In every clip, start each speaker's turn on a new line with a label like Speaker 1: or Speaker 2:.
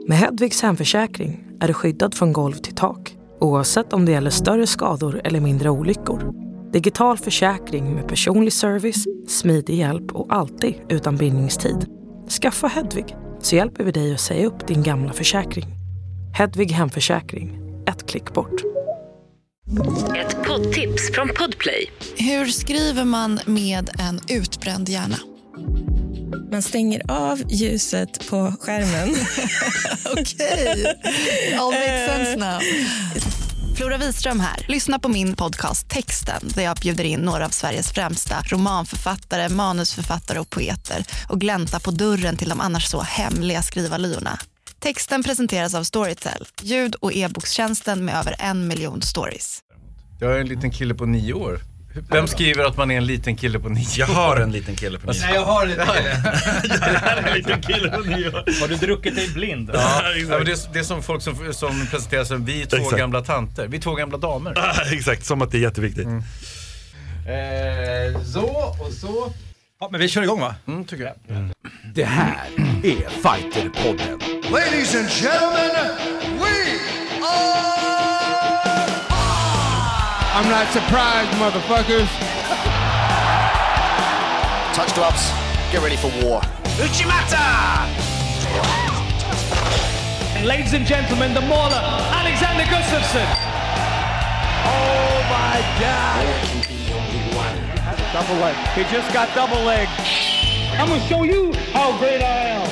Speaker 1: Med Hedvigs hemförsäkring är du skyddad från golv till tak, oavsett om det gäller större skador eller mindre olyckor. Digital försäkring med personlig service, smidig hjälp och alltid utan bindningstid. Skaffa Hedvig så hjälper vi dig att säga upp din gamla försäkring. Hedvig hemförsäkring, ett klick bort.
Speaker 2: Ett poddtips från Podplay.
Speaker 3: Hur skriver man med en utbränd hjärna?
Speaker 4: Man stänger av ljuset på skärmen.
Speaker 3: Okej, all makes sense now. Flora Wiström här. Lyssna på min podcast Texten där jag bjuder in några av Sveriges främsta romanförfattare, manusförfattare och poeter och glänta på dörren till de annars så hemliga skrivarlyorna. Texten presenteras av Storytel, ljud- och e-bokstjänsten med över 1 miljon stories.
Speaker 5: Jag är en liten kille på 9 år. Vem skriver att man är en liten kille på 9 år?
Speaker 6: Jag har en liten kille på 9 år.
Speaker 7: Nej, jag har en liten kille.
Speaker 6: Jag är en liten kille på 9 år.
Speaker 7: Har du druckit dig blind?
Speaker 5: Ja, men det är som folk som presenterar sig som vi två
Speaker 6: Exakt.
Speaker 5: Gamla tanter. Vi två gamla damer.
Speaker 6: Exakt, som att det är jätteviktigt.
Speaker 7: Så och så. Ja, men vi kör igång va?
Speaker 5: Tycker jag.
Speaker 8: Det här är Fighterpodden.
Speaker 9: Ladies and gentlemen, we are...
Speaker 8: I'm not surprised, motherfuckers.
Speaker 9: Touch gloves, get ready for war.
Speaker 8: Uchimata!
Speaker 7: Ladies and gentlemen, the mauler, Alexander Gustafsson.
Speaker 8: Oh my God!
Speaker 7: Double leg. He just got double leg. I'm gonna show you how great I am.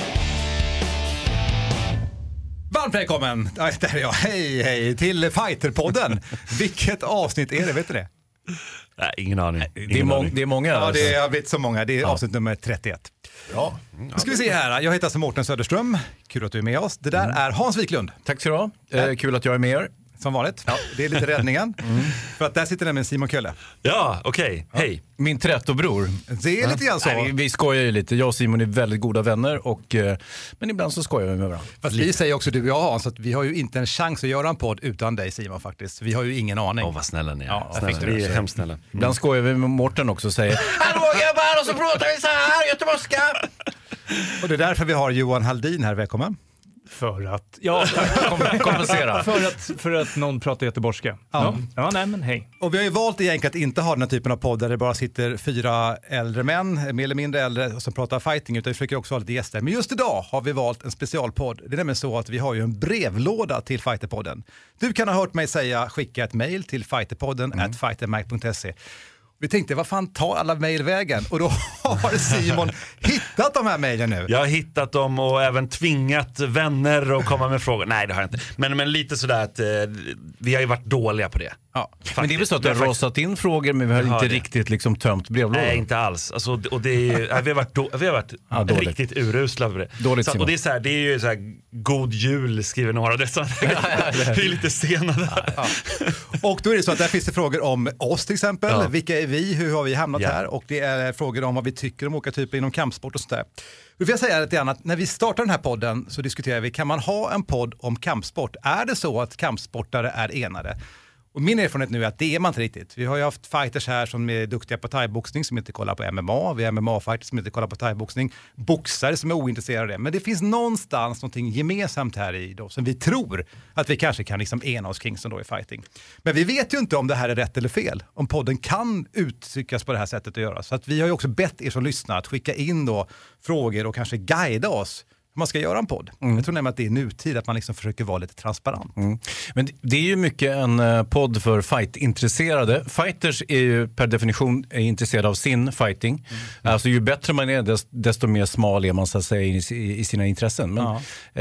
Speaker 7: Varmt välkommen, där är jag. Hej till Fighterpodden. Vilket avsnitt är det, vet du det?
Speaker 6: Nej, ingen aning.
Speaker 5: Det är många.
Speaker 7: Ja, det har blivit så många. Det är avsnitt nummer 31.
Speaker 5: Ja.
Speaker 7: Nu ska vi se här. Jag heter alltså Mårten Söderström. Kul att du är med oss. Det där är Hans Wiklund.
Speaker 5: Tack så du ha. Kul att jag är med er.
Speaker 7: Som vanligt. Ja, det är lite räddningen. För att där sitter nämligen Simon Kölle.
Speaker 6: Ja, okej. Hej.
Speaker 5: Min trätobror.
Speaker 7: Det är lite grann så.
Speaker 5: Nej, vi skojar ju lite. Jag och Simon är väldigt goda vänner. Men ibland så skojar vi med varandra.
Speaker 7: Fast vi säger också du och jag Hans att vi har ju inte en chans att göra en podd utan dig Simon faktiskt. Vi har ju ingen aning.
Speaker 6: Vad snälla ni är.
Speaker 7: Ja,
Speaker 6: Vi är hemskt snälla.
Speaker 5: Ibland skojar vi med Mårten också och säger hallå grabbar, och så pratar vi så här göteborgska.
Speaker 7: Och det är därför vi har Johan Haldin här. Välkommen.
Speaker 10: För att, ja,
Speaker 5: kompensera.
Speaker 10: för att någon pratar göteborgska. Ja, nej men hej.
Speaker 7: Och vi har ju valt egentligen att inte ha den här typen av podd där det bara sitter 4 äldre män, mer eller mindre äldre, som pratar fighting, utan vi försöker också ha lite gäster. Men just idag har vi valt en specialpodd. Det är nämligen så att vi har ju en brevlåda till Fighterpodden. Du kan ha hört mig säga skicka ett mejl till fighterpodden @fightermac.se. Vi tänkte, vad fan tar alla mejlvägen? Och då har Simon hittat de här mejlen nu.
Speaker 6: Jag har hittat dem och även tvingat vänner att komma med frågor. Nej, det har jag inte. Men lite sådär att vi har ju varit dåliga på det.
Speaker 7: Ja.
Speaker 5: Men det är väl så att du har rasat in frågor, men vi har inte riktigt liksom tömt brevlådan.
Speaker 6: Nej, inte alls. Alltså, och det är, vi har varit riktigt urusla för det.
Speaker 5: Dåligt,
Speaker 6: så, och det är så här, det är ju så här, god jul skriver några av dessa. Vi är lite sena där.
Speaker 7: Ja. Och då är det så att där finns det frågor om oss till exempel.
Speaker 6: Ja.
Speaker 7: Vilka är vi? Hur har vi hamnat här? Och det är frågor om vad vi tycker om olika typer inom kampsport och sånt där. Då vill jag säga lite annat. När vi startar den här podden så diskuterar vi, kan man ha en podd om kampsport? Är det så att kampsportare är enade? Och min erfarenhet nu är att det är man inte riktigt. Vi har ju haft fighters här som är duktiga på thaiboxning som inte kollar på MMA. Vi har MMA-fighters som inte kollar på thaiboxning. Boxare som är ointresserade av det. Men det finns någonstans någonting gemensamt här i då, som vi tror att vi kanske kan liksom ena oss kring som då är fighting. Men vi vet ju inte om det här är rätt eller fel. Om podden kan uttryckas på det här sättet att göra. Så att vi har ju också bett er som lyssnar att skicka in då frågor och kanske guida oss man ska göra en podd. Jag tror nämligen att det är nutid att man liksom försöker vara lite transparent.
Speaker 5: Men det är ju mycket en podd för fight-intresserade. Fighters är ju per definition intresserade av sin fighting. Alltså ju bättre man är, desto mer smal är man så att säga i sina intressen. Men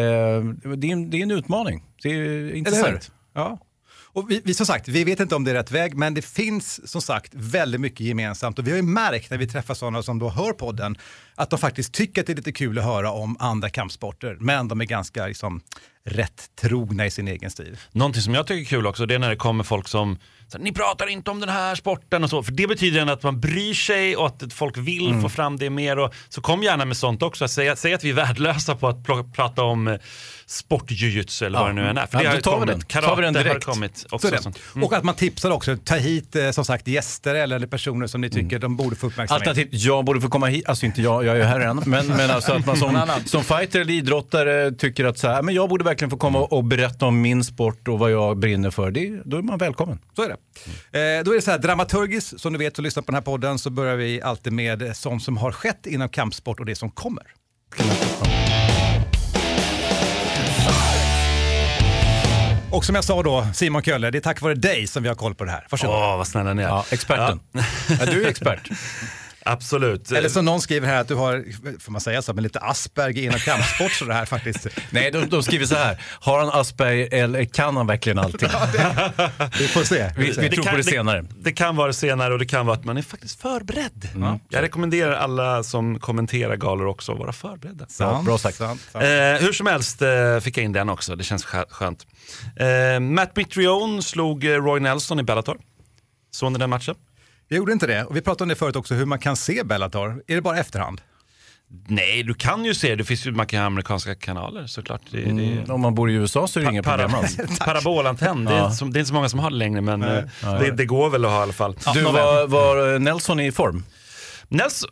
Speaker 5: det är en utmaning. Det är intressant.
Speaker 7: Ja. Och vi som sagt, vi vet inte om det är rätt väg, men det finns som sagt väldigt mycket gemensamt. Och vi har ju märkt när vi träffar sådana som då hör podden att de faktiskt tycker att det är lite kul att höra om andra kampsporter. Men de är ganska liksom rätt trogna i sin egen stil.
Speaker 6: Någonting som jag tycker är kul också, det är när det kommer folk som så, ni pratar inte om den här sporten och så. För det betyder att man bryr sig och att folk vill få fram det mer. Och så kom gärna med sånt också. Säg att vi är värdelösa på att prata om sportjujutsu eller vad det nu än är. För det har kommit. Karate har kommit också.
Speaker 7: Och att man tipsar också. Ta hit som sagt gäster eller personer som ni tycker de borde få uppmärksamhet.
Speaker 5: Alternativt, jag borde få komma hit. Alltså inte jag, jag är ju här än. Men alltså att man som fighter eller idrottare tycker att så här, men jag borde verkligen få komma och berätta om min sport och vad jag brinner för. Då är man välkommen.
Speaker 7: Så är det. Då är det så här, dramaturgiskt, som du vet, så lyssnar på den här podden så börjar vi alltid med sånt som har skett inom kampsport och det som kommer. Och som jag sa då, Simon Kölle, det är tack vare dig som vi har koll på det här. Varsågod.
Speaker 6: Vad snälla ni är.
Speaker 5: Ja, experten. Ja, du är expert.
Speaker 6: Absolut.
Speaker 7: Eller som någon skriver här att du har, får man säga så, men lite Asperger inom kampsport så det här faktiskt.
Speaker 5: Nej, de skriver så här. Har han Asperger eller kan han verkligen allting?
Speaker 7: Vi får se.
Speaker 5: Vi tror på det senare.
Speaker 6: Det kan vara senare och det kan vara att man är faktiskt förberedd. Jag rekommenderar alla som kommenterar galor också att vara förberedda.
Speaker 5: Bra sagt.
Speaker 6: Hur som helst fick jag in den också. Det känns skönt. Matt Mitrione slog Roy Nelson i Bellator. Såg ni den matchen?
Speaker 7: Jag gjorde inte det. Och vi pratade om det förut också, hur man kan se Bellator. Är det bara efterhand?
Speaker 6: Nej, du kan ju se. Det finns ju, man kan ha amerikanska kanaler såklart.
Speaker 5: Om man bor i USA så är det inga problem alls.
Speaker 6: Parabolantenn, det är inte så många som har det längre, men det går väl att ha i alla fall.
Speaker 5: Du, var Nelson i form?
Speaker 6: Nelson,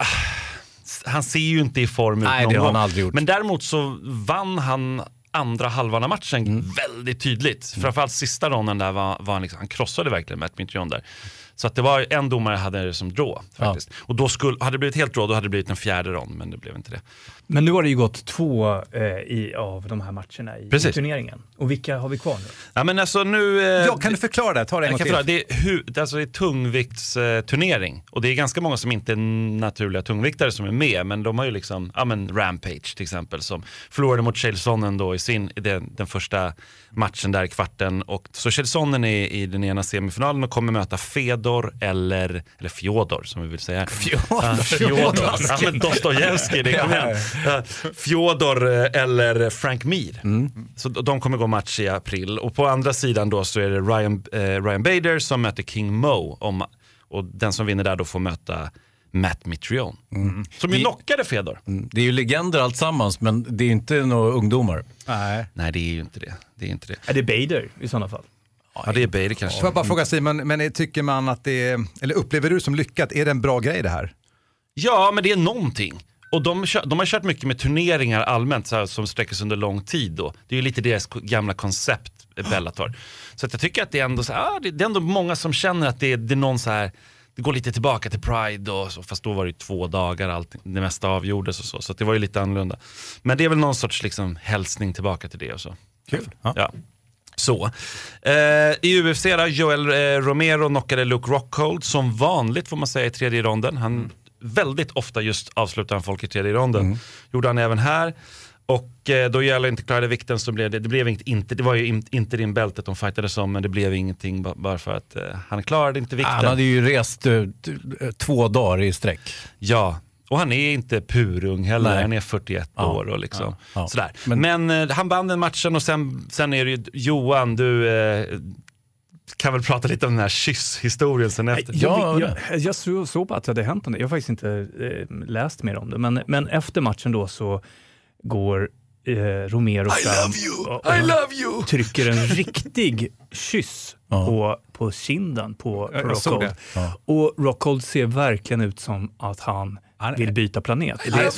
Speaker 6: han ser ju inte i form ut.
Speaker 5: Nej, det har han aldrig gjort.
Speaker 6: Men däremot så vann han andra halvan av matchen väldigt tydligt. Framförallt sista ronden där var han, liksom, han krossade verkligen Matt Mitrione där. Så att det var en domare hade det som draw faktiskt. Ja. Och då hade det blivit helt draw, då hade det blivit en fjärde rond, men det blev inte det.
Speaker 10: Men nu har det ju gått 2 av de här matcherna i turneringen. Och vilka har vi kvar nu?
Speaker 6: Ja, men alltså nu...
Speaker 7: kan du förklara det? Ta det en gång till.
Speaker 6: Det är tungviktsturnering. Och det är ganska många som inte är naturliga tungviktare som är med. Men de har ju liksom, Rampage till exempel, som förlorade mot Chael Sonnen då i den första matchen där i kvarten. Och så Chael Sonnen är i den ena semifinalen och kommer möta Fedor eller Fjodor som vi vill säga. Fjodor. Ja, men Dostojevskij, det kommer igen. Fjodor eller Frank Mir. Så de kommer gå match i april. Och på andra sidan då så är det Ryan Bader som möter King Mo. Och den som vinner där då får möta Matt Mitrione. Som ju knockade Fedor.
Speaker 5: Det är ju legender alltsammans, men det är inte några ungdomar.
Speaker 6: Nej, det är ju inte det.
Speaker 10: Är det Bader i sådana fall?
Speaker 6: Ja, det är Bader kanske.
Speaker 7: Får jag bara fråga Simon, men tycker man att det är, eller upplever du som lyckat, är det en bra grej det här?
Speaker 6: Ja, men det är någonting. Och de har kört mycket med turneringar allmänt så här, som sträcker sig under lång tid då. Det är ju lite deras gamla koncept, Bellator. Så att jag tycker att det är ändå så här, det är ändå många som känner att det är någon så här, det går lite tillbaka till Pride och så, fast då var det 2 dagar det mesta avgjordes och så det var ju lite annorlunda. Men det är väl någon sorts liksom hälsning tillbaka till det och så.
Speaker 5: Kul.
Speaker 6: Ja. Så. I UFC då, Joel Romero knockade Luke Rockhold som vanligt får man säga i tredje ronden. Han väldigt ofta just avslutar han folk i tredje ronden. Gjorde han även här. Och då gäller inte klarade vikten så blev det var ju inte din bältet de fightades om, men det blev ingenting bara för att han klarade inte vikten.
Speaker 5: Han hade ju rest 2 dagar i sträck.
Speaker 6: Ja. Och han är inte purung heller. Nej. Han är 41 år och liksom sådär. Men han vann den matchen och sen är det ju Johan, du kan väl prata lite om den här kysshistorien sen efter.
Speaker 10: Jag såg på att det hade hänt om det. Jag har faktiskt inte läst mer om det. Men efter matchen då så går Romero fram och trycker en riktig kyss på kinden på Rockhold. Och Rockhold ser verkligen ut som att han vill byta planet.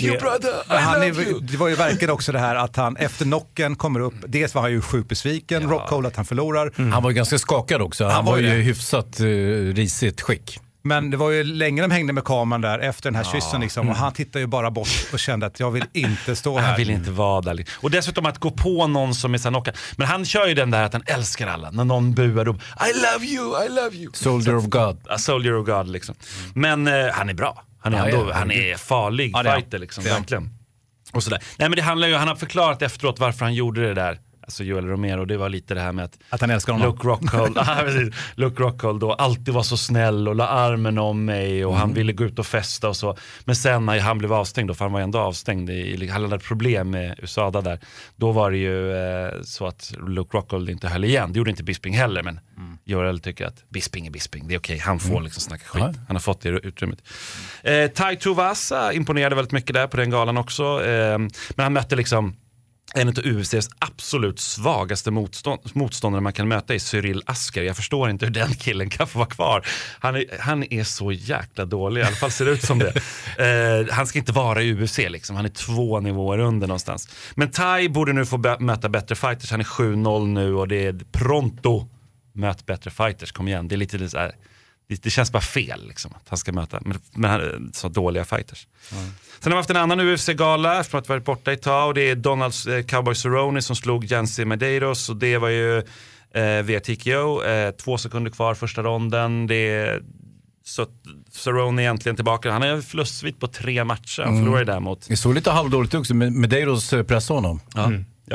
Speaker 7: Det var ju verkligen också det här att han efter knocken kommer upp. Dels var han ju sjukt besviken, Rockhold, att han förlorar.
Speaker 5: Han var ju ganska skakad också. Han var ju hyfsat risigt skick.
Speaker 7: Men det var ju länge de hängde med kameran där efter den här kyssen liksom, och han tittade ju bara bort och kände att jag vill inte stå här.
Speaker 6: Jag vill inte vara där. Och dessutom att gå på någon som är så knockad. Men han kör ju den där att han älskar alla. När någon buar upp, I love you.
Speaker 5: Soldier of God.
Speaker 6: Soldier of God liksom. Men han är bra. Han är farlig fighter liksom, verkligen. Och sådär. Nej, men det handlar ju, han har förklarat efteråt varför han gjorde det där. Alltså Joel Romero, det var lite det här med
Speaker 7: att han älskar honom.
Speaker 6: Luke Rockhold då alltid var så snäll och la armen om mig och han ville gå ut och festa och så. Men sen när han blev avstängd då, för han var ändå avstängd han hade problem med USADA där. Då var det ju så att Luke Rockhold inte höll igen. Det gjorde inte Bisping heller, men Joel tycker att Bisping är Bisping. Det är okej, han får liksom snacka skit. Han har fått det utrymmet. Tai Tuivasa imponerade väldigt mycket där på den galan också. Men han mötte liksom en av UFCs absolut svagaste motståndare man kan möta är Cyril Asker. Jag förstår inte hur den killen kan få vara kvar. Han är så jäkla dålig, i alla fall ser det ut som det. Han ska inte vara i UFC liksom. Han är 2 nivåer under någonstans. Men Tai borde nu få möta bättre fighters. Han är 7-0 nu och det är pronto. Möt bättre fighters, kom igen. Det är lite så här, det känns bara fel liksom, att han ska möta med så dåliga fighters. Sen har vi haft en annan UFC-gala efter att ha varit borta ett tag, och det är Donalds Cowboy Cerrone som slog Yancy Medeiros, och det var ju via TKO, 2 sekunder kvar första ronden. Det är så Cerrone egentligen tillbaka. Han är förlustsvit på 3 matcher. Han förlorade däremot.
Speaker 5: Det såg lite halvdåligt också med Medeiros press honom.
Speaker 6: Ja.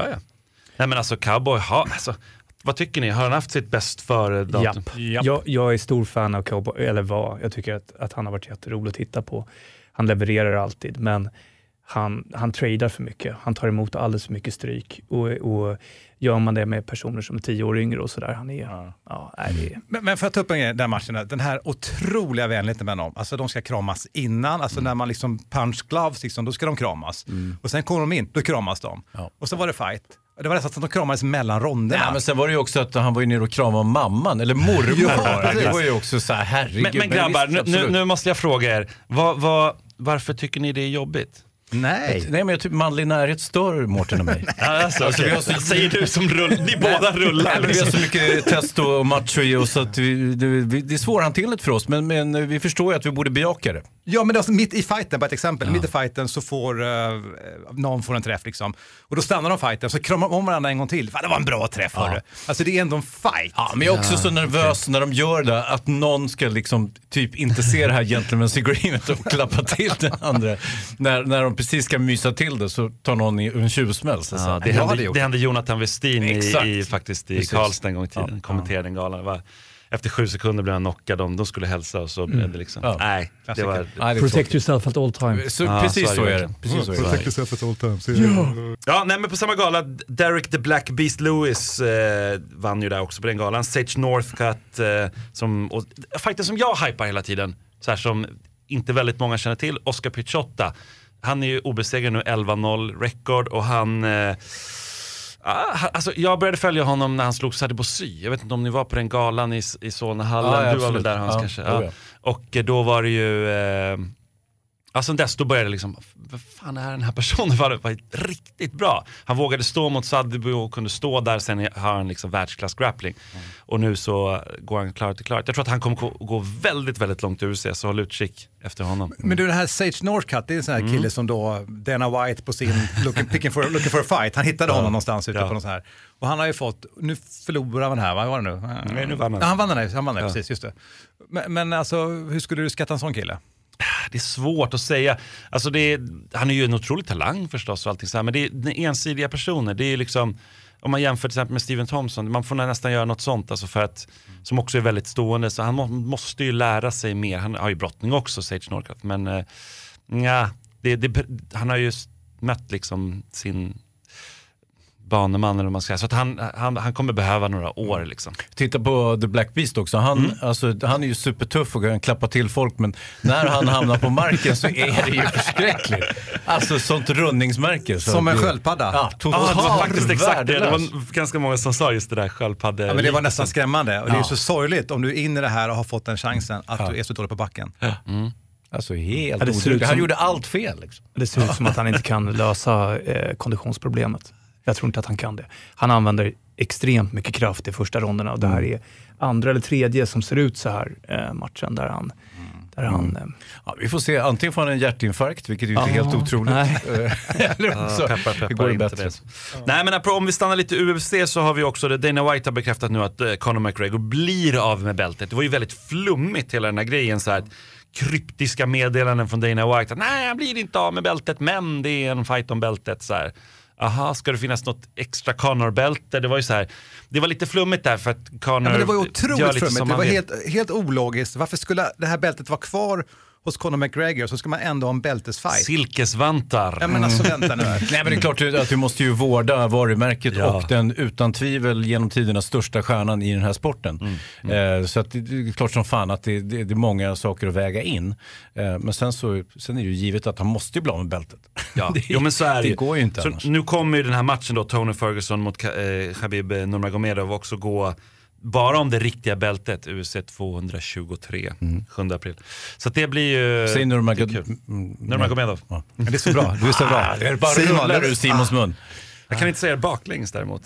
Speaker 6: Nej men alltså Cowboy vad tycker ni? Har han haft sitt bäst före datum?
Speaker 10: Japp. Jag är stor fan av Cowboy, eller vad. Jag tycker att han har varit jätterolig att titta på. Han levererar alltid, men han tradar för mycket. Han tar emot alldeles för mycket stryk. Och gör man det med personer som är 10 år yngre och sådär, han är...
Speaker 7: Men för att ta upp en grej, den matchen, den här otroliga vänligheten med dem. Alltså de ska kramas innan, alltså när man liksom punch gloves, liksom, då ska de kramas. Och sen kommer de in, då kramas de. Och så var det fight. Det var nästan att de kramades mellan ronderna.
Speaker 5: Ja, men sen var det ju också att han var ju nere och kramade mamman, eller mormor. Det var ju också så här, herregud.
Speaker 6: Men grabbar, nu måste jag fråga er. Varför tycker ni det är jobbigt?
Speaker 7: Nej,
Speaker 5: men jag tycker manlig närhet stör Mårten och mig.
Speaker 6: Alltså, vi har så, säger du som ni båda rullar.
Speaker 5: Vi har så mycket test och macho i oss att det är svårhanterligt för oss, men vi förstår ju att vi borde bejaka det.
Speaker 7: Ja, men alltså, mitt i fighten, på ett exempel, mitt i fighten så får någon får en träff liksom. Och då stannar de fighten, så kramar de om varandra en gång till. Fan, det var en bra träff, hörru. Alltså det är ändå en fight.
Speaker 5: Ja, men jag är också så nervös när de gör det, att någon ska liksom typ inte se det här gentleman's agreement och klappa till den andra. När de precis ska mysa till det så tar någon en tjuvsmäll.
Speaker 6: Det hände Jonathan Westin faktiskt i Karlstad en gång i tiden. Kommenterade den galan. Efter 7 sekunder blev han knockad, de skulle hälsa och så blev det liksom. Nej, det var...
Speaker 10: Protect yourself at all times.
Speaker 5: Precis så är det.
Speaker 7: Protect yourself at all times.
Speaker 6: Ja, nej, men på samma gala, Derek the Black Beast Lewis vann ju där också på den galan. Sage Northcutt, fighten som jag hypar hela tiden, så här, som inte väldigt många känner till, Oscar Pichotta. Han är ju obesegrad nu, 11-0 record, och han... alltså, jag började följa honom när han slog Sadie Bossy. Jag vet inte om ni var på den galan i Solnahallen. Du var väl där, Hans, kanske. Ja. Och då var det ju... Alltså då började det liksom, vad fan är den här personen? Var riktigt bra. Han vågade stå mot Sadie och kunde stå där, sen har han liksom världsklass grappling. Och nu så går han klart. Jag tror att han kommer gå väldigt, väldigt långt ur sig, så håll utkik efter honom.
Speaker 7: Men du, den här Sage Northcutt, det är en sån här kille som då Dana White på sin looking for a fight. Han hittade honom någonstans ute på något så här. Och han har ju fått, nu förlorar han här, vad var det nu?
Speaker 6: Nej, nu vann han.
Speaker 7: Han vann det, precis, just det. Men alltså, hur skulle du skatta en sån kille?
Speaker 6: Det är svårt att säga. Alltså han är ju en otrolig talang förstås och allting så här, men det är ensidiga personer. Det är liksom, om man jämför till exempel med Steven Thompson, man får nästan göra något sånt, alltså för att, som också är väldigt stående, så han måste ju lära sig mer. Han har ju brottning också, Sage Northcutt, men han har ju mött liksom sin baneman, eller vad man ska säga. Så att han kommer behöva några år liksom.
Speaker 5: Titta på The Black Beast också. Han är ju supertuff och kan klappa till folk, men när han hamnar på marken så är det ju förskräckligt. Alltså sånt rundningsmärke. Så
Speaker 7: som en sköldpadda.
Speaker 5: Ja,
Speaker 6: det var faktiskt exakt det. Det var ganska många som sa just det där sköldpadda.
Speaker 7: Ja, men det var nästan skrämmande. Och det är så sorgligt om du är inne i det här och har fått den chansen att du är så dålig på backen.
Speaker 5: Alltså helt otroligt. Han gjorde allt fel liksom.
Speaker 10: Det ser ut som att han inte kan lösa konditionsproblemet. Jag tror inte att han kan det. Han använder extremt mycket kraft i första ronderna, och det här är andra eller tredje som ser ut så här matchen där han...
Speaker 5: Ja, vi får se, antingen får han en hjärtinfarkt, vilket är ju inte helt otroligt. Eller så det går bättre.
Speaker 6: Nej, men om vi stannar lite UFC, så har vi också Dana White har bekräftat nu att Conor McGregor blir av med bältet. Det var ju väldigt flummigt hela den här grejen, så här kryptiska meddelanden från Dana White att nej, han blir inte av med bältet, men det är en fight om bältet så här. Aha, ska det finnas något extra Conor-bälte? Det var ju så här, det var lite flummigt där, för att Conor...
Speaker 7: Ja, men det var ju otroligt flummigt. Det var helt ologiskt. Varför skulle det här bältet vara kvar hos Conor McGregor så ska man ändå ha en bältesfight.
Speaker 6: Silkesvantar.
Speaker 7: Ja, men alltså vänta nu här.
Speaker 5: Nej, men det är klart att du måste ju vårda varumärket och den utan tvivel genom tiderna största stjärnan i den här sporten. Så att det är klart som fan att det är många saker att väga in. Men sen är det ju givet att han måste bli av med bältet.
Speaker 6: Ja, men så är det.
Speaker 5: Det går ju inte
Speaker 6: så
Speaker 5: annars.
Speaker 6: Nu kommer ju den här matchen då, Tony Ferguson mot Khabib Nurmagomedov också gå bara om det riktiga bältet, UFC 223, 7 april. Så det blir ju...
Speaker 5: Säg
Speaker 6: Nurmagomedov.
Speaker 5: Ja.
Speaker 7: Men det är så bra, du är så bra.
Speaker 5: Det är bara rullar ur Simons mun.
Speaker 6: Jag kan inte säga det baklänges däremot.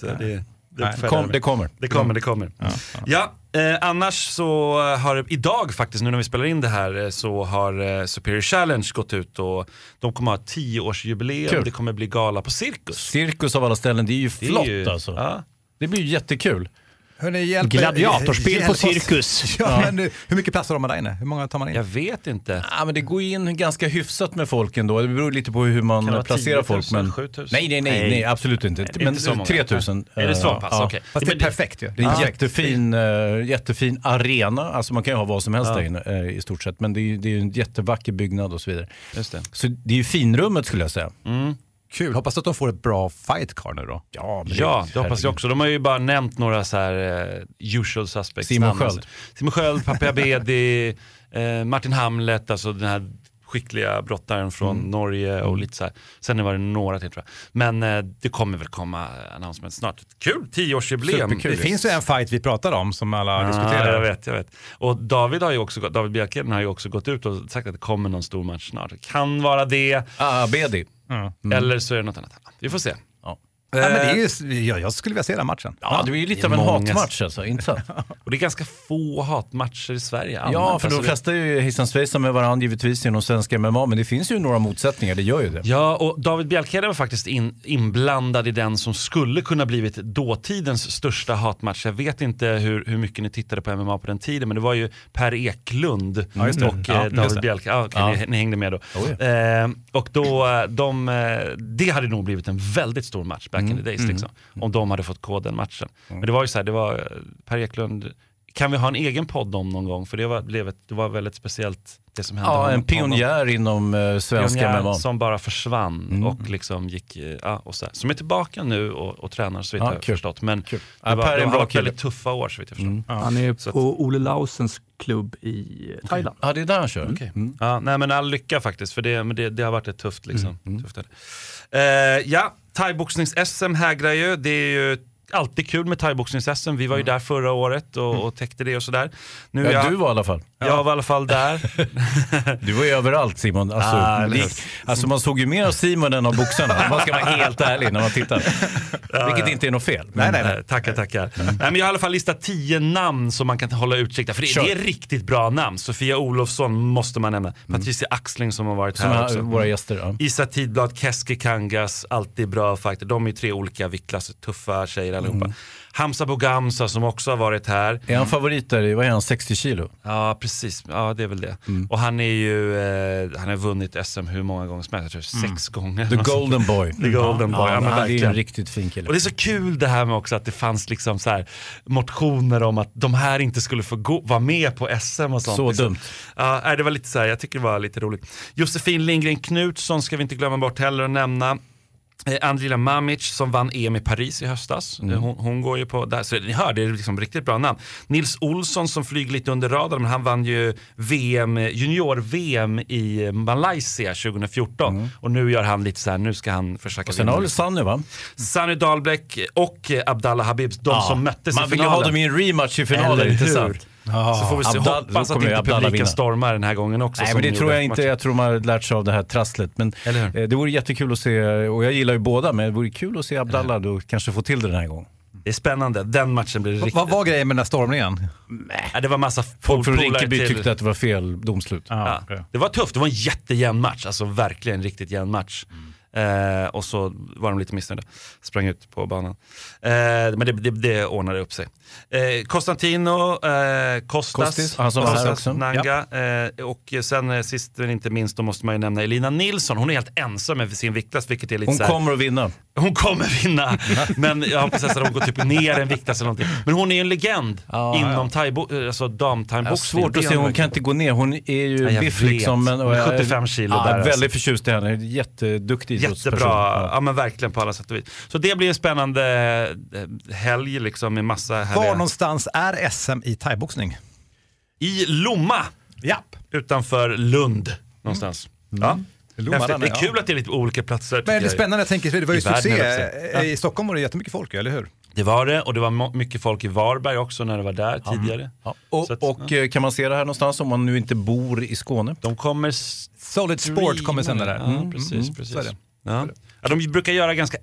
Speaker 5: Det kommer.
Speaker 6: Annars så har idag faktiskt, nu när vi spelar in det här, så har Superior Challenge gått ut och de kommer ha 10-årsjubileum.
Speaker 5: Kul.
Speaker 6: Det kommer bli gala på Cirkus.
Speaker 5: Cirkus av alla ställen, det är ju flott alltså.
Speaker 6: Ja.
Speaker 5: Det blir ju jättekul.
Speaker 10: Gladiatorspel på Cirkus.
Speaker 7: Ja, men hur mycket plats har de där inne? Hur många tar man in?
Speaker 6: Jag vet inte.
Speaker 5: Ja, men det går in ganska hyfsat med folk ändå. Det beror lite på hur man placerar
Speaker 6: 10 000,
Speaker 5: folk. Men...
Speaker 6: 7 000?
Speaker 5: Nej, absolut inte. Men 3 000.
Speaker 6: Är det så pass?
Speaker 5: Ja.
Speaker 6: Okay.
Speaker 7: Fast det är perfekt ju.
Speaker 5: Det är en jättefin arena. Alltså man kan ju ha vad som helst där inne i stort sett. Men det är en jättevacker byggnad och så vidare.
Speaker 6: Just det.
Speaker 5: Så det är ju finrummet skulle jag säga.
Speaker 7: Kul, hoppas att de får ett bra fight card nu då.
Speaker 5: Ja,
Speaker 6: det hoppas jag också. De har ju bara nämnt några så här usual suspects.
Speaker 5: Simon
Speaker 6: Sköld, Papi Abedi, Martin Hamlet, alltså den här skickliga brottaren från Norge och lite så här. Sen var det några till tror jag. Men det kommer väl komma announcement snart. Kul, 10-årsjubileum.
Speaker 7: Det finns ju en fight vi pratar om som alla diskuterar.
Speaker 6: Jag vet. Och David Bjelke har ju också gått ut och sagt att det kommer någon stor match snart. Det kan vara det.
Speaker 5: Abedi.
Speaker 6: Eller så är det något annat. Vi får se.
Speaker 7: Ja, men det är ju, jag skulle vilja se den matchen.
Speaker 5: Ja, det är ju lite av en hatmatch alltså, inte sant?
Speaker 6: Och det är ganska få hatmatcher i Sverige.
Speaker 5: Ja, för de flesta är ju hejsan svejsan med varandra givetvis inom svenska MMA, men det finns ju några motsättningar, det gör ju det.
Speaker 6: Ja, och David Bjelke var faktiskt inblandad i den som skulle kunna blivit dåtidens största hatmatch. Jag vet inte hur mycket ni tittade på MMA på den tiden, men det var ju Per Eklund och David Bjelke. Ja, ni hängde med då. Och då, det hade nog blivit en väldigt stor match back in the days liksom, om de hade fått koden matchen. Men det var ju så här, det var Per Eklund, kan vi ha en egen podd om någon gång? För det var väldigt speciellt det som hände.
Speaker 5: Ja, en pionjär inom svenska MMA.
Speaker 6: Som bara försvann och liksom gick, och så här. Som är tillbaka nu och tränar så vitt jag förstått. Men det var väldigt tuffa år så vitt jag förstått.
Speaker 10: Han är på Ole Lausens klubb i Thailand.
Speaker 5: Ja, det är där han kör.
Speaker 6: Okay. Ja, nej, men all lycka faktiskt, för det har varit ett tufft liksom. Tufft. Thaiboxnings-SM hägrar ju. Det är ju alltid kul med thaiboxnings-SM. Vi var ju där förra året och täckte det och sådär.
Speaker 5: Du var i alla fall.
Speaker 6: Jag var i alla fall där.
Speaker 5: Du var ju överallt, Simon. Alltså man såg ju mer av Simon än av boxarna. Man ska vara helt ärlig när man tittar. Vilket inte är något fel.
Speaker 6: Nej. Tackar. Nej, men jag har i alla fall listat 10 namn som man kan hålla utkik där. För det är riktigt bra namn. Sofia Olofsson måste man nämna. Patricia Axling som har varit här också.
Speaker 5: Våra gäster. Ja.
Speaker 6: Isa Tidblad, Keski Kangas, alltid bra fighter. De är 3 olika viktklasser, tuffa tjejer allihopa. Hamza Bogamsa som också har varit här.
Speaker 5: Är han favorit där? Vad är han, 60 kilo?
Speaker 6: Ja, precis. Ja, det är väl det. Och han är ju, han har vunnit SM hur många gånger som helst? Jag tror 6 gånger.
Speaker 5: The Golden Boy.
Speaker 6: The Golden Boy, ja, men
Speaker 5: det är en riktigt fin kille.
Speaker 6: Och det är så kul det här med också att det fanns liksom så här motioner om att de här inte skulle få vara med på SM och sånt.
Speaker 5: Så
Speaker 6: liksom.
Speaker 5: dumt.
Speaker 6: Ja, det var lite så här, jag tycker det var lite roligt. Josefin Lindgren Knutsson ska vi inte glömma bort heller att nämna. Andrila Mamic som vann EM i Paris i höstas. Hon går ju på där, så ni hör, det är liksom riktigt bra namn. Nils Olsson som flyger lite under radarn, men han vann ju junior-VM i Malaysia 2014. Och nu gör han lite så här, nu ska han försöka.
Speaker 5: Och sen har du Sanny, va?
Speaker 6: Sanny Dahlbäck och Abdallah Habibs, de som möttes i finalen.
Speaker 5: Man vill ju ha dem i en rematch i finalen, inte sant?
Speaker 6: Så får vi se, hoppas att inte publiken stormar den här gången också.
Speaker 5: Nej, men det tror jag inte. Jag tror man har lärt sig av det här trasslet. Men det vore jättekul att se, och jag gillar ju båda, men det vore kul att se Abdallah då kanske få till det den här gången.
Speaker 6: Det är spännande, den matchen blir riktigt...
Speaker 7: Vad var grejen med den här stormningen?
Speaker 6: Det var massa
Speaker 5: folk från Rinkeby tyckte att det var fel domslut.
Speaker 6: Det var tufft, det var en jättejämn match, alltså verkligen riktigt jämn match. Och så var de lite missnöjda. Sprang ut på banan. Men det ordnade upp sig. Konstantino, Kostas,
Speaker 5: han som var här också.
Speaker 6: Nanga. Och sen sist men inte minst då måste man ju nämna Elina Nilsson. Hon är helt ensam med sin viktklass, vilket är lite
Speaker 5: hon kommer att vinna.
Speaker 6: Hon kommer vinna. Men jag hoppas att hon går typ ner en viktklass eller någonting. Men hon är ju en legend inom alltså damtimeboxning.
Speaker 5: Svårt att se, hon kan inte gå ner. Hon är ju biff liksom. Men,
Speaker 6: 75 kilo där.
Speaker 5: Väldigt
Speaker 6: alltså.
Speaker 5: Förtjust i henne. Jätteduktig
Speaker 6: idrottsperson. Jättebra. Ja men verkligen på alla sätt och vis. Så det blir en spännande helg liksom med massa härliga...
Speaker 7: Var någonstans är SM i thaiboxning?
Speaker 6: I Lomma.
Speaker 7: Japp.
Speaker 6: Utanför Lund någonstans. Ja. Det är kul att det är lite olika platser.
Speaker 7: Men det är spännande, jag tänker, det var ju succé. I Stockholm var det jättemycket folk, eller hur?
Speaker 6: Det var det, och det var mycket folk i Varberg också när det var där tidigare.
Speaker 5: Ja. Och kan man se det här någonstans om man nu inte bor i Skåne?
Speaker 6: De kommer...
Speaker 7: Solid Sport kommer sända där.
Speaker 6: Ja, precis. Så är det. Ja. Ja, de brukar göra ganska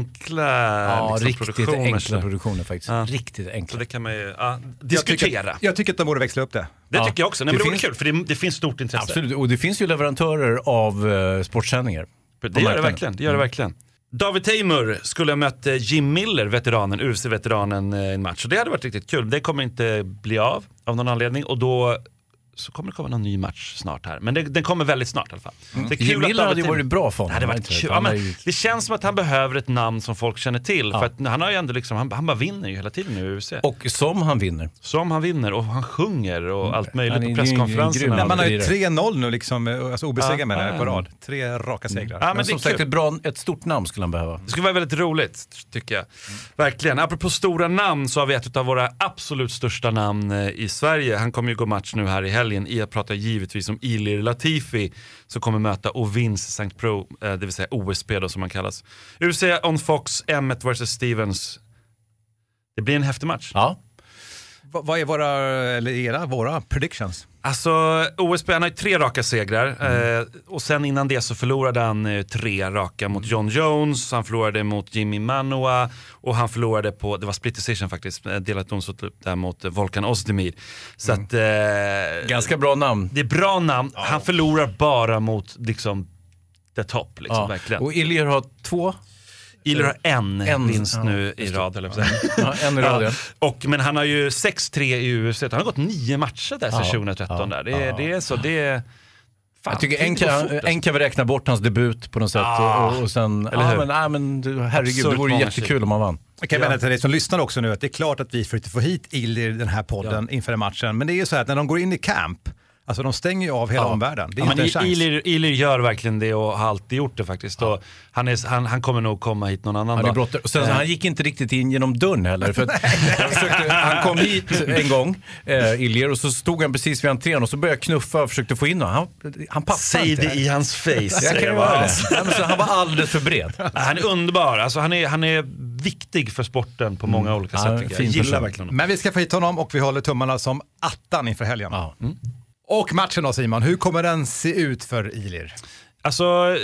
Speaker 6: enkla
Speaker 5: riktigt enkla produktioner faktiskt. Ja. Riktigt enkla.
Speaker 6: Så det kan man ju diskutera.
Speaker 7: Jag tycker att de borde växla upp det.
Speaker 6: Det tycker jag också. Nej, men det vore kul, för det finns stort intresse.
Speaker 5: Absolut, och det finns ju leverantörer av sportsändningar.
Speaker 6: Det gör det verkligen. David Teymur skulle ha mött Jim Miller, veteranen, UFC-veteranen, i en match. Så det hade varit riktigt kul. Det kommer inte bli av någon anledning. Och då så kommer det komma någon ny match snart här. Men den kommer väldigt snart i alla fall. Det är kul.
Speaker 5: Jim Miller hade ju varit bra för honom.
Speaker 6: Det hade varit kul. Ja, men det känns som att han behöver ett namn som folk känner till. För att han har ju ändå liksom, han bara vinner ju hela tiden nu i UFC.
Speaker 5: Och som han vinner. Och han sjunger och allt möjligt på presskonferenserna.
Speaker 7: Man har ju 3-0 nu liksom, alltså obesegrad med det på rad. 3 raka segrar.
Speaker 5: Ja, men som sagt ett stort namn skulle han behöva.
Speaker 6: Det skulle vara väldigt roligt, tycker jag. Verkligen. Apropå stora namn så har vi ett av våra absolut största namn i Sverige. Han kommer ju gå match nu här i helgen. Jag pratar givetvis om Ilir Latifi som kommer möta Ovins St. Pro, det vill säga OSP då som man kallas. UFC on Fox, Emmett vs. Stevens. Det blir en häftig match.
Speaker 7: Ja. Vad är våra predictions?
Speaker 6: Alltså OSP, han har ju 3 raka segrar och sen innan det så förlorade han 3 raka mot John Jones, han förlorade mot Jimmy Manuwa och han förlorade på, det var split decision faktiskt, delat domslut där mot Volkan Ozdemir. Så att
Speaker 5: ganska bra namn.
Speaker 6: Det är bra namn. Han förlorar bara mot liksom the top liksom, verkligen.
Speaker 5: Och Ilir har 2.
Speaker 6: Ilir har en vinst nu i rad, eller
Speaker 5: en i rad.
Speaker 6: Men han har ju 6-3 i UFC. Han har gått 9 matcher där sedan 2013 där. Det är så det. Fan,
Speaker 5: jag tycker en kan vi räkna bort hans debut på något sätt och sen herregud, det vore jättekul om han vann.
Speaker 7: Jag kan vända till dig som lyssnar också nu att det är klart att vi försöker få hit Ilir den här podden inför matchen, men det är ju så här att när de går in i camp, alltså de stänger ju av hela omvärlden. Det är inte en chans.
Speaker 6: Ilir gör verkligen det och har alltid gjort det faktiskt. Och han kommer nog komma hit någon annan dag.
Speaker 5: Och sen, han gick inte riktigt in genom dörren heller. För han kom hit en gång, Ilir, och så stod han precis vid entrén och så började knuffa och försökte få in honom. Han passade inte.
Speaker 6: Säg det i hans face.
Speaker 5: Jag kan göra det. Så han var alldeles för bred.
Speaker 6: Han är underbar. Alltså, han är viktig för sporten på många olika sätt. Jag gillar verkligen.
Speaker 7: Men vi ska få hit honom och vi håller tummarna som attan inför helgen. Ja. Och matchen då, Simon, hur kommer den se ut för Ilir?
Speaker 6: Alltså,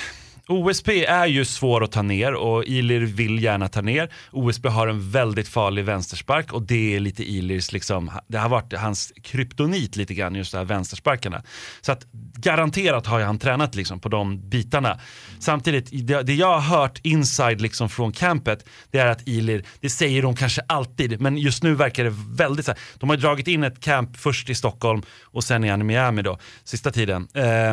Speaker 6: OSP är ju svår att ta ner och Ilir vill gärna ta ner. OSP har en väldigt farlig vänsterspark och det är lite Ilirs liksom, det har varit hans kryptonit lite grann, just de här vänstersparkarna. Så att garanterat har han tränat liksom på de bitarna. Samtidigt, det jag har hört inside liksom från campet, det är att Ilir, det säger de kanske alltid, men just nu verkar det väldigt så här, de har dragit in ett camp först i Stockholm och sen i Miami då, sista tiden.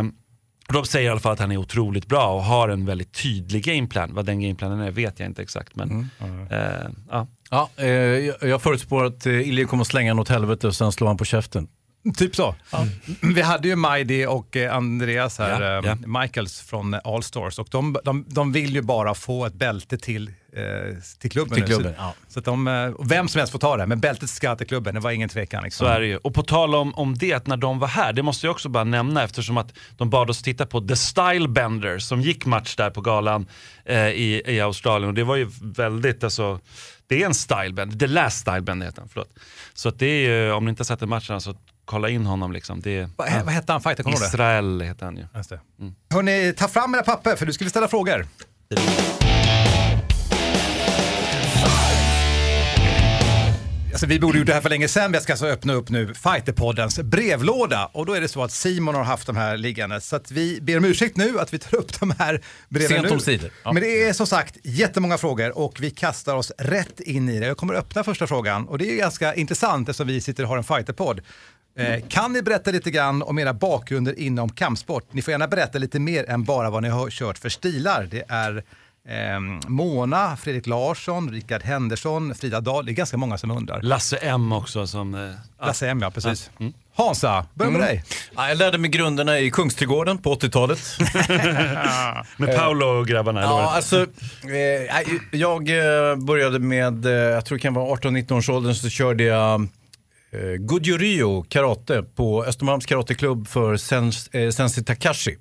Speaker 6: De säger i alla fall att han är otroligt bra och har en väldigt tydlig gameplan. Vad den gameplanen är vet jag inte exakt. Men,
Speaker 5: jag förutspår att Ilir kommer att slänga något helvete och sen slår han på käften.
Speaker 7: Typ så. Vi hade ju Majdi och Andreas här, Michaels från All Stars, och de vill ju bara få ett bälte till klubben. Så att vem som helst får ta det, men bältet ska till klubben, det var ingen tvekan. Liksom.
Speaker 6: Så är det ju. Och på tal om det, att när de var här, det måste jag också bara nämna, eftersom att de bad oss titta på The Stylebender som gick match där på galan i Australien, och det var ju väldigt, alltså, det är en stylebender, The Last Stylebender heter han, förlåt. Så att det är ju, om ni inte har sett den matchen så kolla in honom liksom.
Speaker 7: Vad hette han, fighter?
Speaker 6: Israel heter han ju.
Speaker 7: Just det. Hörrni, ta fram era papper för du skulle ställa frågor. Alltså, vi borde gjort det här för länge sedan. Jag ska alltså öppna upp nu Fighterpoddens brevlåda. Och då är det så att Simon har haft de här liggande. Så att vi ber om ursäkt nu att vi tar upp de här breven
Speaker 5: Sent
Speaker 7: nu.
Speaker 5: om sidor. Ja.
Speaker 7: Men det är som sagt jättemånga frågor och vi kastar oss rätt in i det. Jag kommer öppna första frågan och det är ganska intressant eftersom vi sitter och har en Fighterpodd. Kan ni berätta lite grann om era bakgrunder inom kampsport? Ni får gärna berätta lite mer än bara vad ni har kört för stilar. Det är Mona, Fredrik Larsson, Rickard Henderson, Frida Dahl. Det är ganska många som undrar.
Speaker 6: Lasse M också som...
Speaker 7: Lasse M, ja precis. Hansa, börja med dig.
Speaker 5: Ja, jag lärde mig grunderna i Kungsträdgården på 80-talet.
Speaker 6: Med Paolo och grabbarna?
Speaker 5: Ja, alltså, jag började med, jag tror det kan vara 18-19 års åldern, så körde jag Goju-Ryu karate på Östermalms karateklubb för Sensei Takashi.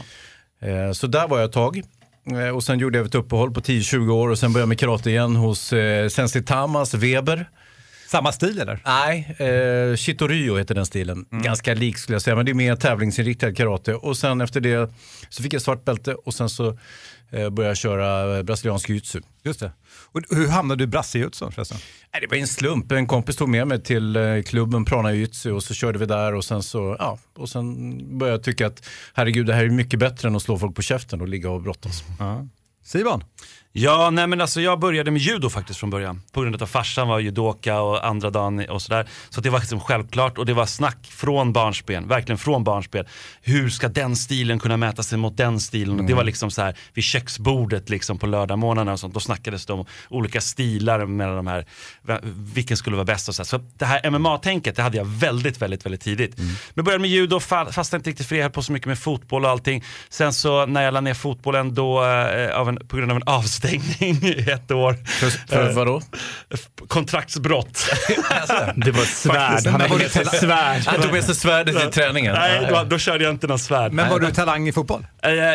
Speaker 5: Så där var jag ett tag. Och sen gjorde jag ett uppehåll på 10-20 år och sen började jag med karate igen hos Sensei Tamas Weber.
Speaker 7: Samma stil eller?
Speaker 5: Nej, Shitoryu heter den stilen. Ganska lik skulle jag säga, men det är mer tävlingsinriktad karate. Och sen efter det så fick jag svart bälte och sen så började jag köra brasiliansk jiu-jitsu.
Speaker 7: Just det. Och hur hamnade du i brasiliansk förresten?
Speaker 5: Det var en slump. En kompis tog med mig till klubben Prana Jiu-Jitsu och så körde vi där och sen så, ja, och sen började jag tycka att herregud, det här är mycket bättre än att slå folk på käften och ligga och brottas.
Speaker 7: Simon?
Speaker 6: Ja, nej men alltså jag började med judo faktiskt från början. På grund av att farsan var judoka och andra dagen och sådär. Så det var liksom självklart och det var snack från barnsben, verkligen från barnsben. Hur ska den stilen kunna mäta sig mot den stilen? Och det var liksom så här vid köksbordet liksom på lördagmorgnarna och sånt. Då snackades det om olika stilar mellan de här, vilken skulle vara bäst och så här. Så det här MMA-tänket, det hade jag väldigt, väldigt, väldigt tidigt. Men började med judo, fastnade inte riktigt för jag höll på så mycket med fotboll och allting. Sen så när jag la ner fotbollen då på grund av en avstängning i ett år.
Speaker 5: För vadå?
Speaker 6: Kontraktsbrott.
Speaker 10: Det var svärd. Han hade med sig svärd.
Speaker 5: Han tog med sig svärdet i träningen.
Speaker 6: Nej, då körde jag inte någon svärd.
Speaker 7: Men var du talang i fotboll?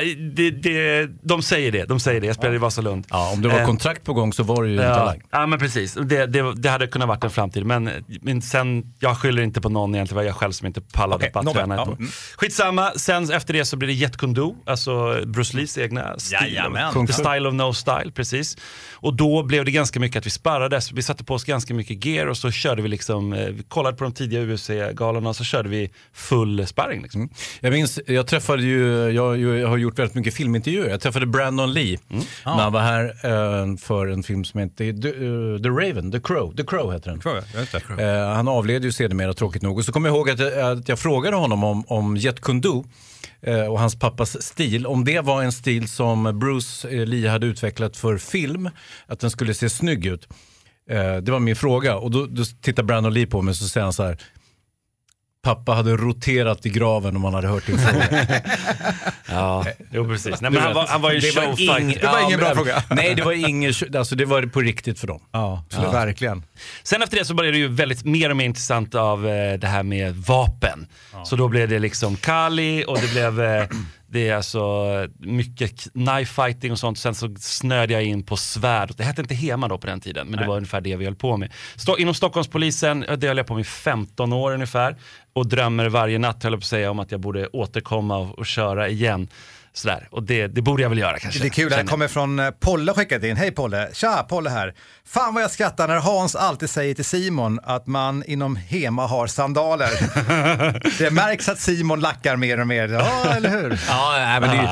Speaker 6: De säger det. Jag spelade i Vasalund.
Speaker 5: Ja, om det var kontrakt på gång så var det ju en talang.
Speaker 6: Ja, men precis. Det hade kunnat varit en framtid. Men sen, jag skyller inte på någon egentligen. Det var jag själv som inte pallade på att träna på. Skitsamma. Sen efter det så blir det Jet Kune Do. Alltså Bruce Lees egna stil. The Style of No Style, precis. Och då blev det ganska mycket att vi sparrades. Vi satte på oss ganska mycket gear och så körde vi liksom, vi kollade på de tidiga UFC-galorna och så körde vi full sparring liksom.
Speaker 5: Jag minns, jag träffade ju, jag har gjort väldigt mycket filmintervjuer. Jag träffade Brandon Lee när han var här för en film som heter The Raven, The Crow heter den.
Speaker 7: Crow.
Speaker 5: Han avled ju sedermera, tråkigt nog. Och så kommer jag ihåg att jag frågade honom om Jet Kune Do och hans pappas stil, om det var en stil som Bruce Lee hade utvecklat för film, att den skulle se snygg ut. Det var min fråga och då tittar Brandon Lee på mig och så säger han så här: pappa hade roterat i graven om man hade hört din fråga.
Speaker 6: Ja, jo precis. Nej, men han var ju showfight.
Speaker 7: Det var ingen bra fråga.
Speaker 5: Nej, det var alltså det var på riktigt för dem.
Speaker 7: Ja, verkligen.
Speaker 6: Sen efter det så började det ju väldigt mer och mer intressant av det här med vapen. Så då blev det liksom Kali och det blev det är alltså mycket knife fighting och sånt. Sen så snödde jag in på svärd. Det hette inte Hema då på den tiden, men det var ungefär det vi höll på med. Inom Stockholmspolisen, det höll jag på med i 15 år ungefär. Och drömmer varje natt, höll jag på att säga, om att jag borde återkomma och köra igen. Sådär. Och det borde jag väl göra kanske.
Speaker 7: Det är kul, det kommer från Polle skickat in. Hej Polle, tja Polle här. Fan vad jag skrattar när Hans alltid säger till Simon att man inom Hema har sandaler. Det märks att Simon lackar mer och mer. Ja, eller hur?
Speaker 5: Ja, men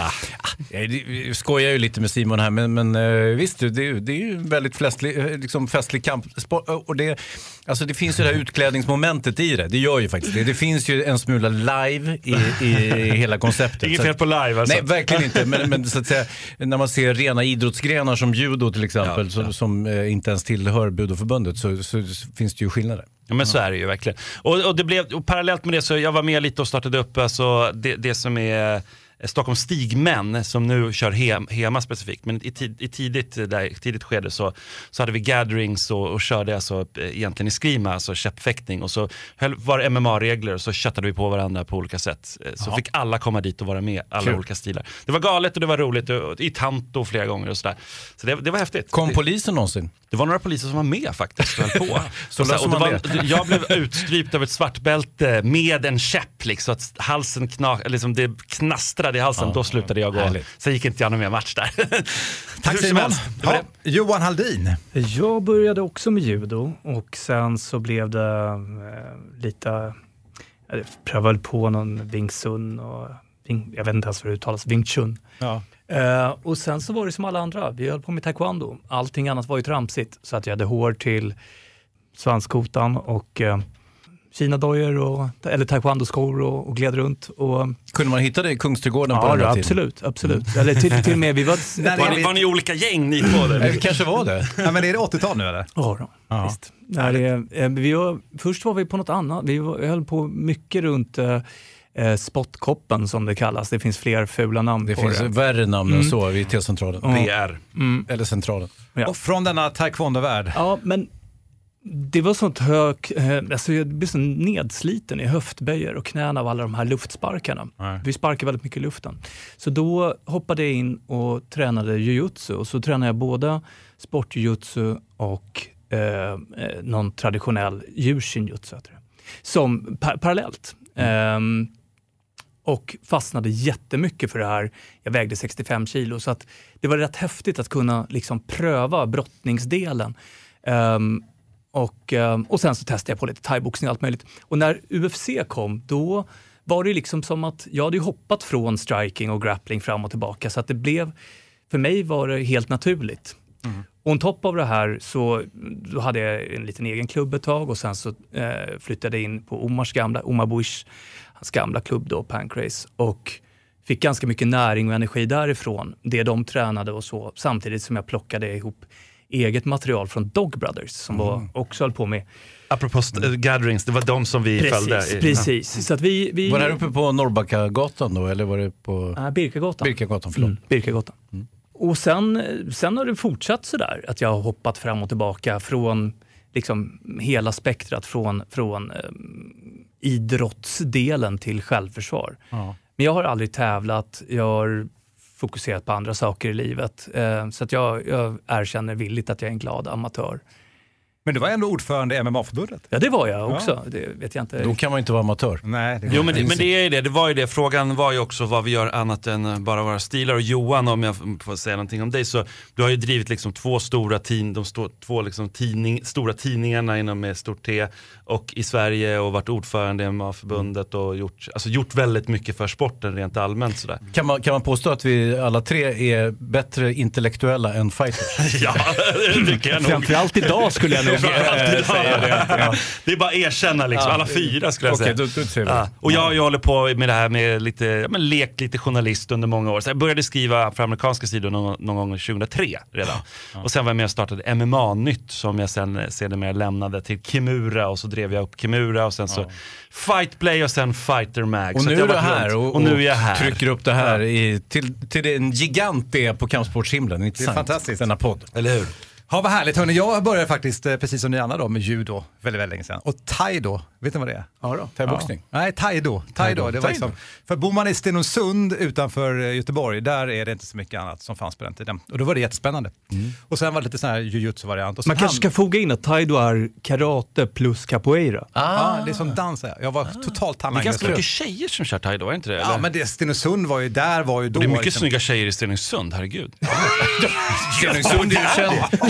Speaker 5: det skojar ju lite med Simon här, men visst, det är ju väldigt festlig kampsport. Och det finns ju det här utklädningsmomentet i det. Det gör ju faktiskt det. Det finns ju en smula live i hela konceptet.
Speaker 6: Inget fel på live alltså.
Speaker 5: Nej, verkligen inte. Men så att säga, när man ser rena idrottsgrenar som judo till exempel, som inte ens tillhör Budoförbundet, så finns det ju skillnader.
Speaker 6: Ja, men så är det ju verkligen. Och parallellt med det så jag var med lite och startade upp alltså det som är Stockholms stigmän som nu kör Hema specifikt, men i tidigt skede så hade vi gatherings och körde alltså egentligen i skrima, alltså käppfäktning, och så var det MMA-regler och så köttade vi på varandra på olika sätt. Så fick alla komma dit och vara med, alla olika stilar. Det var galet och det var roligt, och i Tanto flera gånger och sådär. Så det var häftigt.
Speaker 5: Kom polisen någonsin?
Speaker 6: Det var några poliser som var med faktiskt och höll på. Jag blev utstrypt av ett svartbälte med en käpp liksom, att halsen det knastrade knattrade i halsen, då slutade jag gå. Sen gick inte jag någon mer match där.
Speaker 7: Tack Simon. Johan Halldin.
Speaker 10: Jag började också med judo och sen så blev det lite... Jag prövade på någon Wing Chun och jag vet inte ens vad det uttalas, Wing Chun.
Speaker 7: Ja.
Speaker 10: Och sen så var det som alla andra. Vi höll på med taekwondo. Allting annat var ju tramsigt. Så att jag hade hår till svanskotan och kinadojor eller taekwondo-skor och gled runt. Och...
Speaker 5: Kunde man hitta det i Kungsträdgården på den
Speaker 10: Ja,
Speaker 5: tiden?
Speaker 10: absolut. Eller till och med vi
Speaker 6: var ni olika gäng ni på det?
Speaker 5: Det kanske var det.
Speaker 7: Ja, men är det 80-tal nu eller?
Speaker 10: Ja, visst. Först var vi på något annat. Vi höll på mycket runt Spottkoppen som det kallas. Det finns fler fula namn
Speaker 5: det
Speaker 10: på
Speaker 5: finns värre namn än så vid T-centralen.
Speaker 6: VR.
Speaker 5: Eller centralen.
Speaker 10: Ja.
Speaker 7: Och från denna taekwondo-värld.
Speaker 10: Ja, men det var sånt alltså jag blev så nedsliten i höftböjer och knäna av alla de här luftsparkarna.
Speaker 7: Nej.
Speaker 10: Vi sparkar väldigt mycket i luften. Så då hoppade jag in och tränade jujutsu. Och så tränade jag både sportjujutsu och någon traditionell djurshinjutsu. Som parallellt. Och fastnade jättemycket för det här. Jag vägde 65 kilo så att det var rätt häftigt att kunna liksom pröva brottningsdelen. Och sen så testade jag på lite thaiboxning och allt möjligt. Och när UFC kom, då var det liksom som att jag hade hoppat från striking och grappling fram och tillbaka. Så att det blev, för mig var det helt naturligt. Och on topp av det här så då hade jag en liten egen klubb ett tag och sen så flyttade jag in på Omar Bush, hans gamla klubb då, Pancrase, och fick ganska mycket näring och energi därifrån. Det de tränade och så, samtidigt som jag plockade ihop eget material från Dog Brothers som var också höll på med.
Speaker 6: Apropå gatherings, det var de som vi följde.
Speaker 10: Precis. Så att vi
Speaker 5: var det uppe på Norrbackagatan då eller var det på
Speaker 10: Birkagatan?
Speaker 5: Birkagatan, förlåt.
Speaker 10: Birkagatan. Och sen har det fortsatt så där att jag har hoppat fram och tillbaka från liksom hela spektrat från idrottsdelen till självförsvar.
Speaker 5: Ja.
Speaker 10: Men jag har aldrig tävlat, jag har fokuserat på andra saker i livet. Så att jag erkänner villigt att jag är en glad amatör.
Speaker 7: Men du var ändå ordförande i MMA-förbundet.
Speaker 10: Ja, det var jag också. Ja. Det vet jag inte.
Speaker 5: Då kan man inte vara amatör.
Speaker 7: Nej,
Speaker 6: men det är ju det. Det var ju det. Frågan var ju också vad vi gör annat än bara våra stilar. Och Johan, om jag får säga någonting om dig, så du har ju drivit liksom två stora stora tidningarna inom stort T och i Sverige och varit ordförande i MMA-förbundet och gjort väldigt mycket för sporten rent allmänt sådär.
Speaker 5: Kan man påstå att vi alla tre är bättre intellektuella än fighters?
Speaker 6: Ja, det tycker jag nog.
Speaker 10: Framförallt idag skulle jag nog säga det. Ja.
Speaker 6: Det är bara erkänna liksom. Alla fyra skulle jag säga.
Speaker 5: Då
Speaker 6: och jag håller på med det här med lekt lite journalist under många år. Så jag började skriva för amerikanska sidor någon gång 2003 redan. Och sen var jag med och startade MMA-nytt som jag sen sedermera lämnade till Kimura och så drev jag upp Kimura och sen så Fightplay och sen Fighter Mag.
Speaker 5: Och
Speaker 6: så
Speaker 5: nu är du här
Speaker 6: och nu är jag här.
Speaker 5: Trycker upp det här till en gigant det är på kampsportshimlen.
Speaker 7: Det är fantastiskt.
Speaker 5: Denna podd.
Speaker 6: Eller hur?
Speaker 7: Ja, vad härligt. Hörrni, jag började faktiskt, precis som ni andra då, med judo väldigt, väldigt länge sedan. Och taido, vet ni vad det är?
Speaker 5: Ja då, thaiboxning.
Speaker 7: Ja. Nej, taido. Det var liksom, för bor man i Stenungsund utanför Göteborg, där är det inte så mycket annat som fanns på den tiden. Och då var det jättespännande. Och sen var det lite sån här jujutsu-variant.
Speaker 10: Man kanske ska foga in att taido är karate plus capoeira.
Speaker 7: Ja, det är som dans. Jag var totalt
Speaker 6: Det är ganska mycket tjejer som kör taido, är inte det?
Speaker 7: Ja,
Speaker 6: eller?
Speaker 7: men det Stenungsund var ju då.
Speaker 6: Det är mycket snygga tjejer i Stenungsund, herregud.
Speaker 5: Stenungsund är ju känd.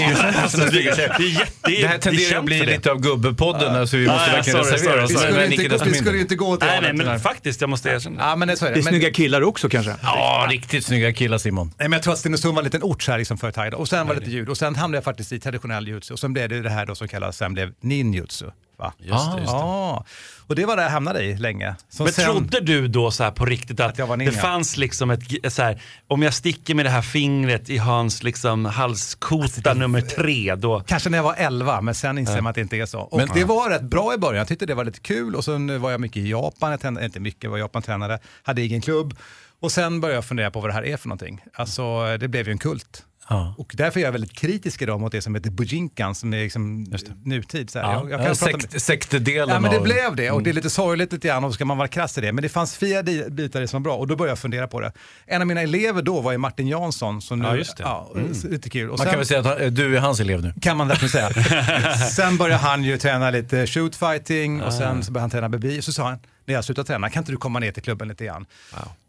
Speaker 5: Det här tenderar att bli lite av gubbepodden, alltså vi måste verkligen reservera oss.
Speaker 7: Vi skulle ju inte gå till
Speaker 6: nej, men faktiskt, jag måste erkänna.
Speaker 7: Ja, men så är det.
Speaker 10: Det är snygga killar också kanske.
Speaker 5: Ja, riktigt snygga killar, Simon.
Speaker 7: Nej, men jag tror att Stenungsund var en liten ort så här liksom för taido. Och sen var det lite ljud. Och sen hamnade jag faktiskt i traditionell jutsu. Och sen blev det här då som kallas, sen blev ninjutsu. Va?
Speaker 6: Just det.
Speaker 7: Och det var det jag hamnade i länge.
Speaker 6: Men trodde du då så här på riktigt att
Speaker 7: jag var ninja?
Speaker 6: Det fanns liksom ett så här, om jag sticker med det här fingret i hans liksom halskota nummer 3 då...
Speaker 7: Kanske när jag var 11, men sen inser man att det inte är så. Och det var rätt bra i början. Jag tyckte det var lite kul och sen var jag mycket i Japan. Jag tränade inte mycket, var Japan-tränare, hade egen klubb. Och sen började jag fundera på vad det här är för någonting. Alltså, det blev ju en kult. Ja. Och därför är jag väldigt kritisk idag mot det som heter Bujinkan som är liksom nutid. Så här. Jag kan
Speaker 5: sektdelen.
Speaker 7: Ja, men det blev det och det är lite sorgligt lite grann och ska man vara krass i det. Men det fanns 4 bitar som var bra och då började jag fundera på det. En av mina elever då var ju Martin Jansson. Som nu,
Speaker 6: just det.
Speaker 7: Lite kul. Och
Speaker 5: man kan väl säga att du är hans elev nu.
Speaker 7: Kan man därför säga. Sen började han ju träna lite shootfighting och sen så började han träna BB. Så sa han, när jag slutade träna, kan inte du komma ner till klubben lite grann? Wow.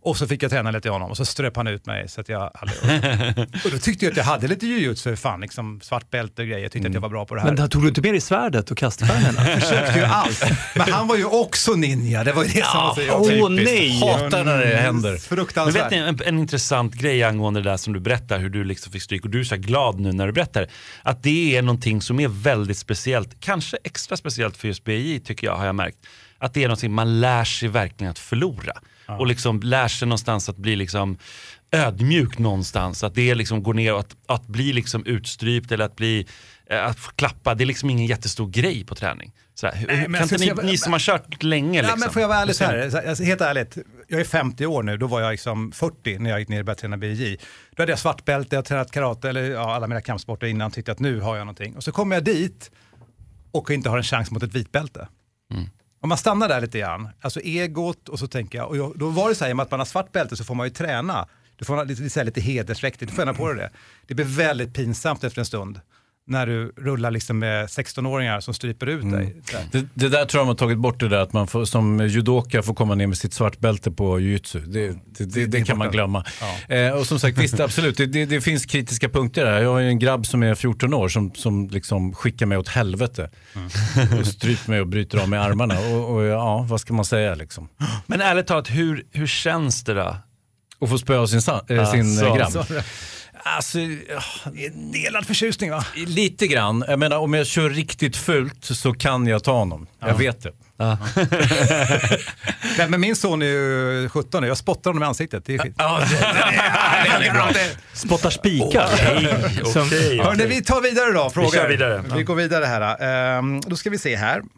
Speaker 7: Och så fick jag träna lite i honom och så ströp han ut mig så att jag aldrig... Och då tyckte jag att jag hade lite jujutsu, fan, liksom svart bälte och grejer. Jag tyckte att jag var bra på det här.
Speaker 10: Men då tog du inte med dig svärdet och kaststjärnorna?
Speaker 7: Jag försökte ju allt. Men han var ju också ninja. Det var ju det som var så typiskt.
Speaker 10: Nej!
Speaker 5: Hatar när det händer.
Speaker 7: Fruktansvärt.
Speaker 6: Men vet ni, en intressant grej angående det där som du berättar, hur du liksom fick stryk och du är så glad nu när du berättar, att det är någonting som är väldigt speciellt, kanske extra speciellt för just BJ tycker jag, har jag märkt. Att det är någonting man lär sig verkligen att förlora. Ja. Och liksom lär sig någonstans att bli liksom ödmjuk någonstans. Att det liksom går ner och att bli liksom utstrypt eller att bli att klappa. Det är liksom ingen jättestor grej på träning. Kan inte ni som har kört länge liksom?
Speaker 7: Men får jag vara ärlig så här? Alltså, helt ärligt, jag är 50 år nu. Då var jag liksom 40 när jag gick ner och började träna BJ. Då hade jag svartbälte, jag har tränat karate eller alla mina kampsporter innan. Tyckte att nu har jag någonting. Och så kommer jag dit och inte har en chans mot ett vitbälte. Om man stannar där lite grann, alltså egot, och så tänker jag, och då var det så här, med att man har svart bälte så får man ju träna. Du får lite hedersräktigt, du får på det. Det blir väldigt pinsamt efter en stund när du rullar liksom med 16-åringar som stryper ut dig.
Speaker 5: Det där tror jag man har tagit bort, det där att man får, som judoka får komma ner med sitt svartbälte på jiu-jitsu. Det kan man glömma. Ja. Och som sagt, visst, absolut, det finns kritiska punkter där. Jag har ju en grabb som är 14 år som liksom skickar mig åt helvete. Och stryper mig och bryter av med armarna. Och ja, vad ska man säga liksom?
Speaker 6: Men ärligt talat, hur känns det då?
Speaker 5: Att få spöa sin grabb.
Speaker 7: Alltså, delad förtjusning, va?
Speaker 5: Lite grann. Jag menar, om jag kör riktigt fult så kan jag ta honom. Jag vet det.
Speaker 7: Men min son är ju 17 och jag spottar honom i ansiktet. Det är skit.
Speaker 5: Det är bra.
Speaker 10: Spottar spikar.
Speaker 7: Okay. Hörrni, vi tar vidare då. Frågor.
Speaker 6: Vi kör vidare.
Speaker 7: Vi går vidare här. Då ska vi se här.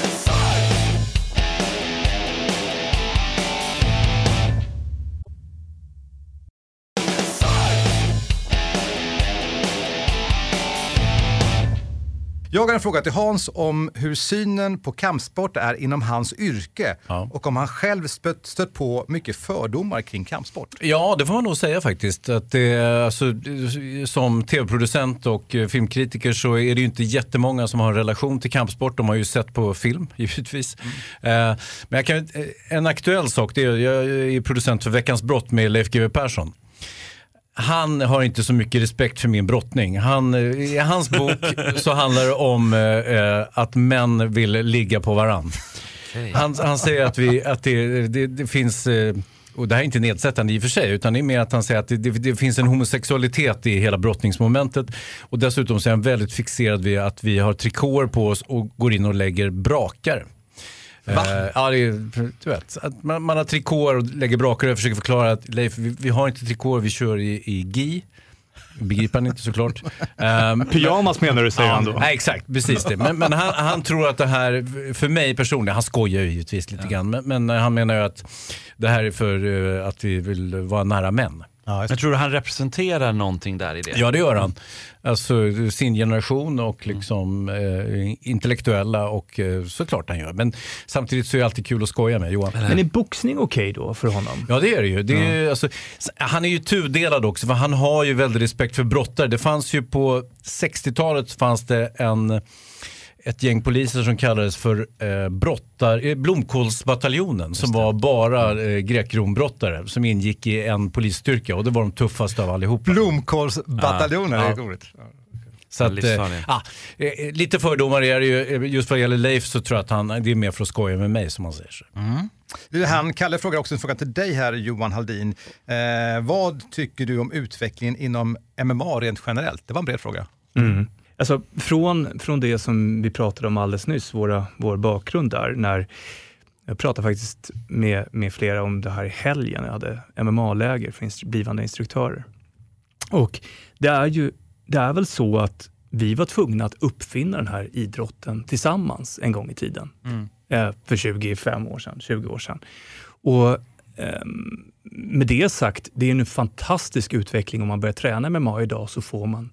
Speaker 7: Jag har en fråga till Hans om hur synen på kampsport är inom hans yrke och om han själv stött på mycket fördomar kring kampsport.
Speaker 5: Ja, det får man nog säga faktiskt. Att det, alltså, som tv-producent och filmkritiker så är det ju inte jättemånga som har en relation till kampsport. De har ju sett på film, givetvis. Men en aktuell sak, det är jag är producent för Veckans brott med Leif GW Persson. Han har inte så mycket respekt för min brottning. I hans bok så handlar det om att män vill ligga på varann. Okay. Han säger att det finns, och det här är inte nedsättande i och för sig, utan det är mer att han säger att det finns en homosexualitet i hela brottningsmomentet. Och dessutom så är han väldigt fixerad vid att vi har trikåer på oss och går in och lägger brakar. Ja, det är, du vet, att man har trikåer och lägger brakar. Jag försöker förklara att Leif, vi har inte trikåer, vi kör i gi. Begriper han inte såklart.
Speaker 10: Pyjamas menar du, säger han då?
Speaker 5: Nej, exakt, precis det. Men han tror att det här, för mig personligen, han skojar ju givetvis lite grann, men han menar ju att det här är för att vi vill vara nära män.
Speaker 6: Ja, jag tror han representerar någonting där i det.
Speaker 5: Ja, det gör han. Alltså sin generation och liksom intellektuella, och såklart han gör. Men samtidigt så är det alltid kul att skoja med Johan.
Speaker 10: Men är boxning okej då för honom?
Speaker 5: Ja, det är det ju. Det är, alltså, han är ju tudelad också, för han har ju väldigt respekt för brottare. Det fanns ju på 60-talet fanns det ett gäng poliser som kallades för Blomkålsbataljonen, som var bara grekrombrottare som ingick i en polisstyrka, och det var de tuffaste av allihop.
Speaker 7: Blomkålsbataljonen, det är roligt.
Speaker 5: Så att, lite fördomar är det ju. Just vad gäller Leif så tror jag att det är mer för att skoja med mig, som man säger så.
Speaker 7: Kalle frågar också en fråga till dig här, Johan Haldin. Vad tycker du om utvecklingen inom MMA rent generellt? Det var en bred fråga.
Speaker 10: Alltså från det som vi pratade om alldeles nyss, vår bakgrund där, när jag pratade faktiskt med flera om det här i helgen. Jag hade MMA-läger för blivande instruktörer. Och det är väl så att vi var tvungna att uppfinna den här idrotten tillsammans en gång i tiden. För 25 år sedan, 20 år sedan. Och med det sagt, det är en fantastisk utveckling. Om man börjar träna MMA idag så får man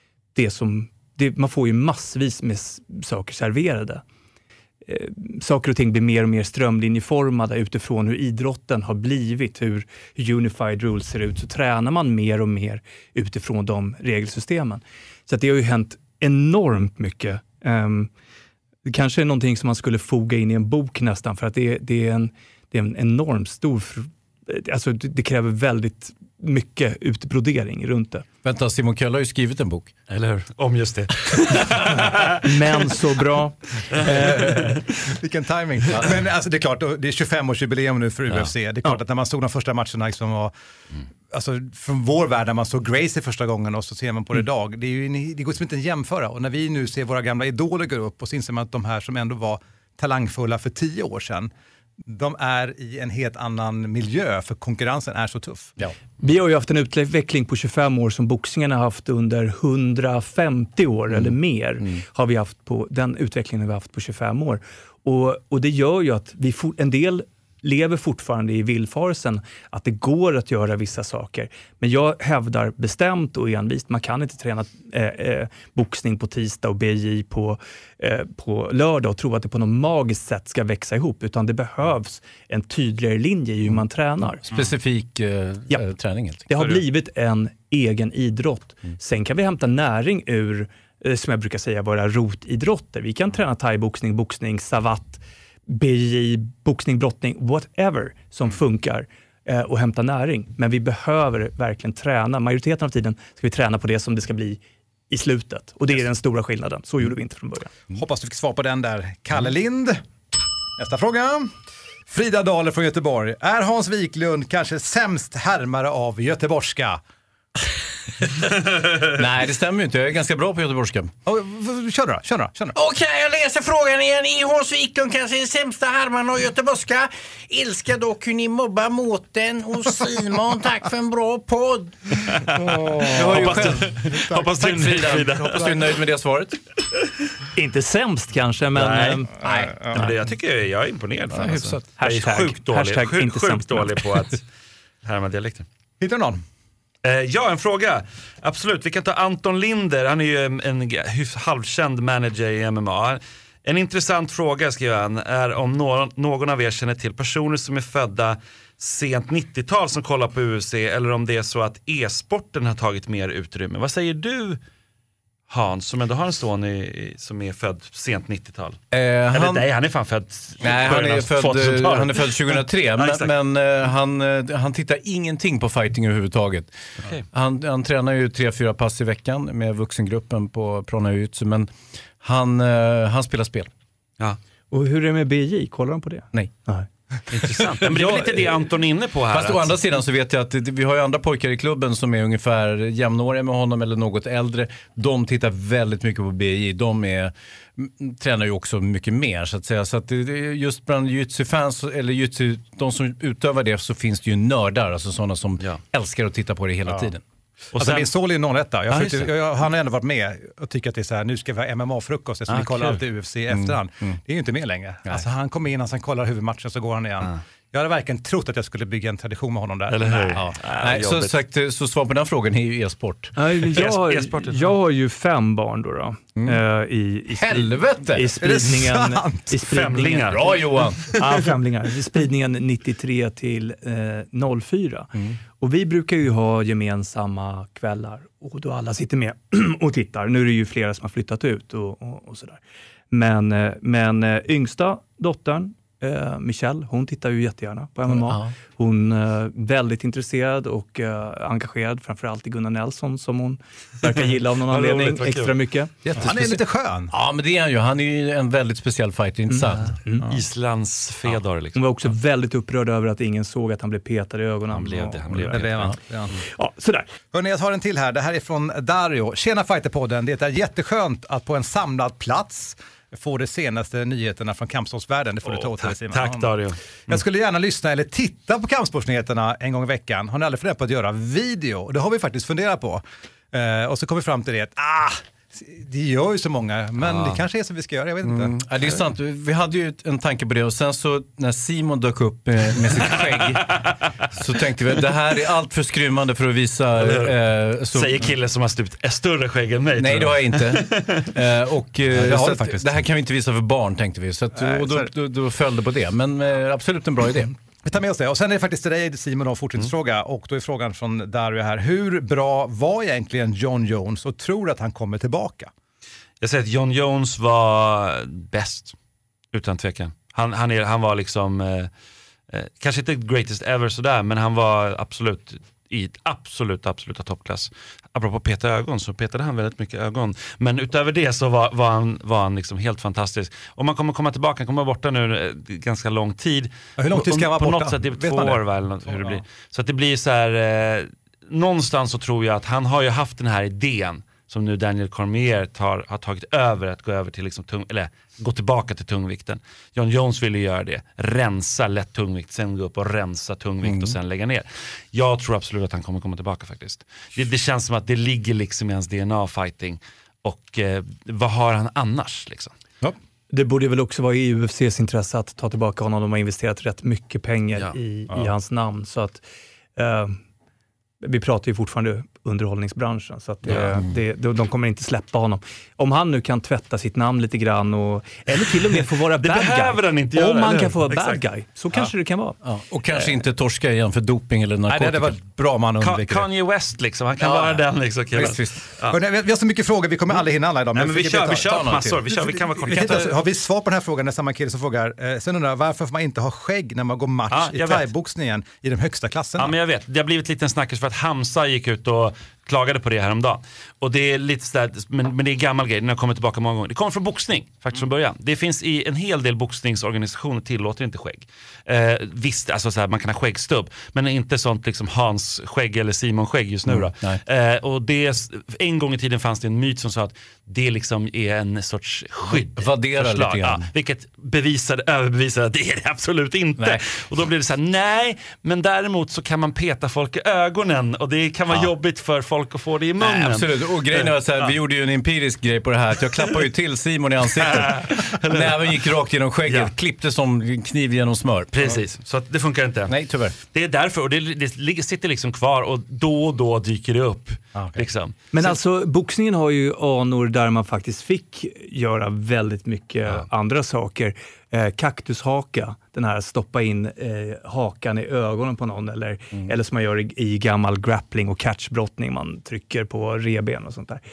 Speaker 10: man får ju massvis med saker serverade. Saker och ting blir mer och mer strömlinjeformade utifrån hur idrotten har blivit, hur unified rules ser ut. Så tränar man mer och mer utifrån de regelsystemen. Så att det har ju hänt enormt mycket. Det kanske är någonting som man skulle foga in i en bok nästan, för att det är en enormt stor alltså det kräver väldigt mycket utbrodering runt det.
Speaker 5: Vänta, Simon Köll har ju skrivit en bok.
Speaker 6: Eller hur? Om just det.
Speaker 10: Men så bra.
Speaker 7: Vilken timing. Men alltså, det är klart, det är 25-årsjubileum nu för UFC. Det är klart att när man såg de första matcherna liksom var, alltså, från vår värld, när man såg Gracie första gången och så ser man på det idag. Det går som inte att jämföra. Och när vi nu ser våra gamla idoler gå upp och så inser man att de här som ändå var talangfulla för 10 år sedan, de är i en helt annan miljö för konkurrensen är så tuff.
Speaker 10: Ja. Vi har ju haft en utveckling på 25 år som boxningen har haft under 150 år eller mer. Har vi haft på den utvecklingen vi har haft på 25 år. Och det gör ju att en del lever fortfarande i villfarelsen att det går att göra vissa saker. Men jag hävdar bestämt och envist, man kan inte träna boxning på tisdag och BJ på lördag och tro att det på något magiskt sätt ska växa ihop, utan det behövs en tydligare linje i hur man tränar.
Speaker 5: Specifik träning helt enkelt.
Speaker 10: Det har blivit en egen idrott. Sen kan vi hämta näring ur, som jag brukar säga, våra rotidrotter. Vi kan träna thaiboxning, boxning, savatt, BJ, boxning, brottning, whatever som funkar och hämta näring. Men vi behöver verkligen träna. Majoriteten av tiden ska vi träna på det som det ska bli i slutet. Och det är den stora skillnaden. Så gjorde vi inte från början.
Speaker 7: Hoppas du fick svar på den där. Kalle Lind. Nästa fråga. Frida Dahler från Göteborg. Är Hans Wiklund kanske sämst härmare av göteborgska?
Speaker 5: Nej, det stämmer ju inte. Jag är ganska bra på göteborgska.
Speaker 7: Kör då.
Speaker 11: Okej, jag läser frågan igen. Är Hans Wiklund kanske den sämsta härman av göteborgska? Älskar dock hur ni mobbar Mårten och Simon. Tack för en bra podd.
Speaker 6: Hoppas du
Speaker 5: är nöjd med det svaret.
Speaker 10: Inte sämst kanske, men...
Speaker 6: Nej. Men jag tycker jag är imponerad.
Speaker 5: Ja, hyfsat.
Speaker 6: Jag är sjukt dålig på att härma dialekter.
Speaker 7: Hittar du någon?
Speaker 6: Ja, en fråga. Absolut, vi kan ta Anton Linder. Han är ju en halvkänd manager i MMA. En intressant fråga, skriver han, är om någon av er känner till personer som är födda sent 90-tal som kollar på UFC, eller om det är så att e-sporten har tagit mer utrymme. Vad säger du, Hans, som ändå har en son som är född sent 90-tal? Han är fan född.
Speaker 5: Nej, han är född 2003. men han tittar ingenting på fighting överhuvudtaget. Okay. Han tränar ju 3-4 pass i veckan med vuxengruppen på Prona Jiu-Jitsu, men han spelar spel.
Speaker 10: Ja. Och hur är det med BJ? Kollar de på det?
Speaker 5: Nej.
Speaker 6: Intressant. Men det är väl lite det Anton är inne på här.
Speaker 5: Fast å andra sidan så vet jag att vi har ju andra pojkar i klubben som är ungefär jämnåriga med honom eller något äldre. De tittar väldigt mycket på BJ. Tränar ju också mycket mer, så att säga. Så att just bland jiu-jitsu-fans eller jiu-jitsu, de som utövar det, så finns det ju nördar, alltså sådana som älskar att titta på det hela tiden.
Speaker 7: Och alltså min son är 01. Han har ändå varit med och tycker att det är så här, nu ska vi ha MMA-frukost, så vi kollar alltid UFC i efterhand. Det är ju inte med längre. Alltså, han kommer in och sen kollar huvudmatchen, så går han igen. Jag hade verkligen trott att jag skulle bygga en tradition med honom där.
Speaker 6: Eller hur?
Speaker 5: Nej, så sagt, så svar på den frågan är ju e-sport.
Speaker 10: Jag har ju 5 barn då.
Speaker 5: Helvete!
Speaker 10: I spridningen.
Speaker 6: Femlingar.
Speaker 5: Bra, Johan.
Speaker 10: Ja, femlingar. I spridningen 93 till 04. Och vi brukar ju ha gemensamma kvällar och då alla sitter med och tittar. Nu är det ju flera som har flyttat ut och sådär. Men yngsta dottern, Michelle, hon tittar ju jättegärna på MMA. Hon är väldigt intresserad och engagerad, framförallt i Gunnar Nelson, som hon verkar gilla av någon anledning extra mycket.
Speaker 7: Han är lite skön.
Speaker 5: Ja, men det är han ju. Han är ju en väldigt speciell fighter, inte sant?
Speaker 6: Islands Fedor liksom.
Speaker 10: Hon var också väldigt upprörd över att ingen såg att han blev petad i ögonen.
Speaker 6: Han blev det.
Speaker 10: Ja, sådär.
Speaker 7: Hörrni, jag tar en till här. Det här är från Dario. Tjena Fighterpodden. Det är jätteskönt att på en samlad plats få de senaste nyheterna från kampsportsvärlden. Det får du ta åt dig, Simon.
Speaker 6: Tack, Dario.
Speaker 7: Jag skulle gärna lyssna eller titta på kampsportsnyheterna en gång i veckan. Har ni aldrig funderat på att göra video? Det har vi faktiskt funderat på. Och så kom vi fram till det att det gör ju så många, men det kanske är så vi ska göra, jag vet inte.
Speaker 5: Ja, det är sant. Vi hade ju en tanke på det, och sen så när Simon dök upp med sitt skägg så tänkte vi att det här är allt för skrymmande för att visa...
Speaker 6: Säger killen som har större skägg än mig.
Speaker 5: Nej, det har jag inte. Det här kan vi inte visa för barn, tänkte vi. Så att, och då följde på det. Men absolut en bra idé.
Speaker 7: Vi tar med oss det. Och sen är det faktiskt till dig, Simon, och fortsättningsfråga. Och då är frågan från Dario här. Hur bra var egentligen John Jones, och tror att han kommer tillbaka?
Speaker 6: Jag säger att John Jones var bäst, utan tvekan. Han var liksom Kanske inte greatest ever sådär, men han var absolut i absoluta toppklass. Apropå peta ögon, så petade han väldigt mycket ögon. Men utöver det så var han liksom helt fantastisk. Och man kommer komma tillbaka, han kommer vara borta nu ganska lång tid.
Speaker 7: Ja, hur lång tid ska han vara borta?
Speaker 6: På något sätt, det är 2 år väl, hur det blir. Så att det blir så här, någonstans så tror jag att han har ju haft den här idén som nu Daniel Cormier har tagit över, att gå över till liksom gå tillbaka till tungvikten. John Jones ville göra det. Rensa lätt tungvikt, sen gå upp och rensa tungvikt och sen lägga ner. Jag tror absolut att han kommer komma tillbaka faktiskt. Det känns som att det ligger liksom i hans DNA fighting. Och vad har han annars liksom?
Speaker 10: Ja. Det borde väl också vara i UFCs intresse att ta tillbaka honom. De har investerat rätt mycket pengar i hans namn. Så att vi pratar ju fortfarande underhållningsbranschen, så att de kommer inte släppa honom. Om han nu kan tvätta sitt namn lite grann eller till och med få vara bad guy.
Speaker 6: Han inte göra,
Speaker 10: om han kan få vara bad guy, så kanske det kan vara.
Speaker 5: Ja. Och kanske inte torska igen för doping eller narkotika.
Speaker 7: Nej, det var bra man undviker.
Speaker 6: Kanye West liksom, han kan vara den liksom.
Speaker 7: Visst. Ja. Vi har så mycket frågor, vi kommer aldrig hinna alla idag.
Speaker 6: Men vi kör massor, vi kan vara korta.
Speaker 7: Har vi svar på den här frågan när samma kille som frågar, sen undrar varför får man inte ha skägg när man går match i thaiboxningen i de högsta klasserna?
Speaker 6: Ja, men jag vet. Det har blivit lite en snackis för att Hamza gick ut och klagade på det häromdagen. Och det är lite sådär, men det är gammal grej, den har kommit tillbaka många gånger. Det kommer från boxning, faktiskt från början. Det finns i en hel del boxningsorganisationer tillåter inte skägg. Visst, alltså såhär, man kan ha skäggstubb, men inte sånt liksom Hans skägg eller Simon skägg just nu då. Och en gång i tiden fanns det en myt som sa att det liksom är en sorts skydd.
Speaker 5: Vaddera lite grann.
Speaker 6: Vilket överbevisade att det är det absolut inte. Nej. Och då blir det så här: nej, men däremot så kan man peta folk i ögonen och det kan vara jobbigt för folk att få det i munnen.
Speaker 5: Nej, absolut. Och grejen är så här, vi gjorde ju en empirisk grej på det här, att jag klappade ju till Simon i ansiktet. Näven gick rakt genom skägget, klippte som kniv genom smör.
Speaker 6: Precis, så att det funkar inte.
Speaker 5: Nej, tyvärr.
Speaker 6: Det är därför, och det sitter liksom kvar och då dyker det upp. Liksom.
Speaker 10: Men alltså, boxningen har ju anor där man faktiskt fick göra väldigt mycket andra saker. Kaktushaka, den här stoppa in hakan i ögonen på någon, eller som man gör i gammal grappling och catchbrottning, man trycker på reben och sånt där.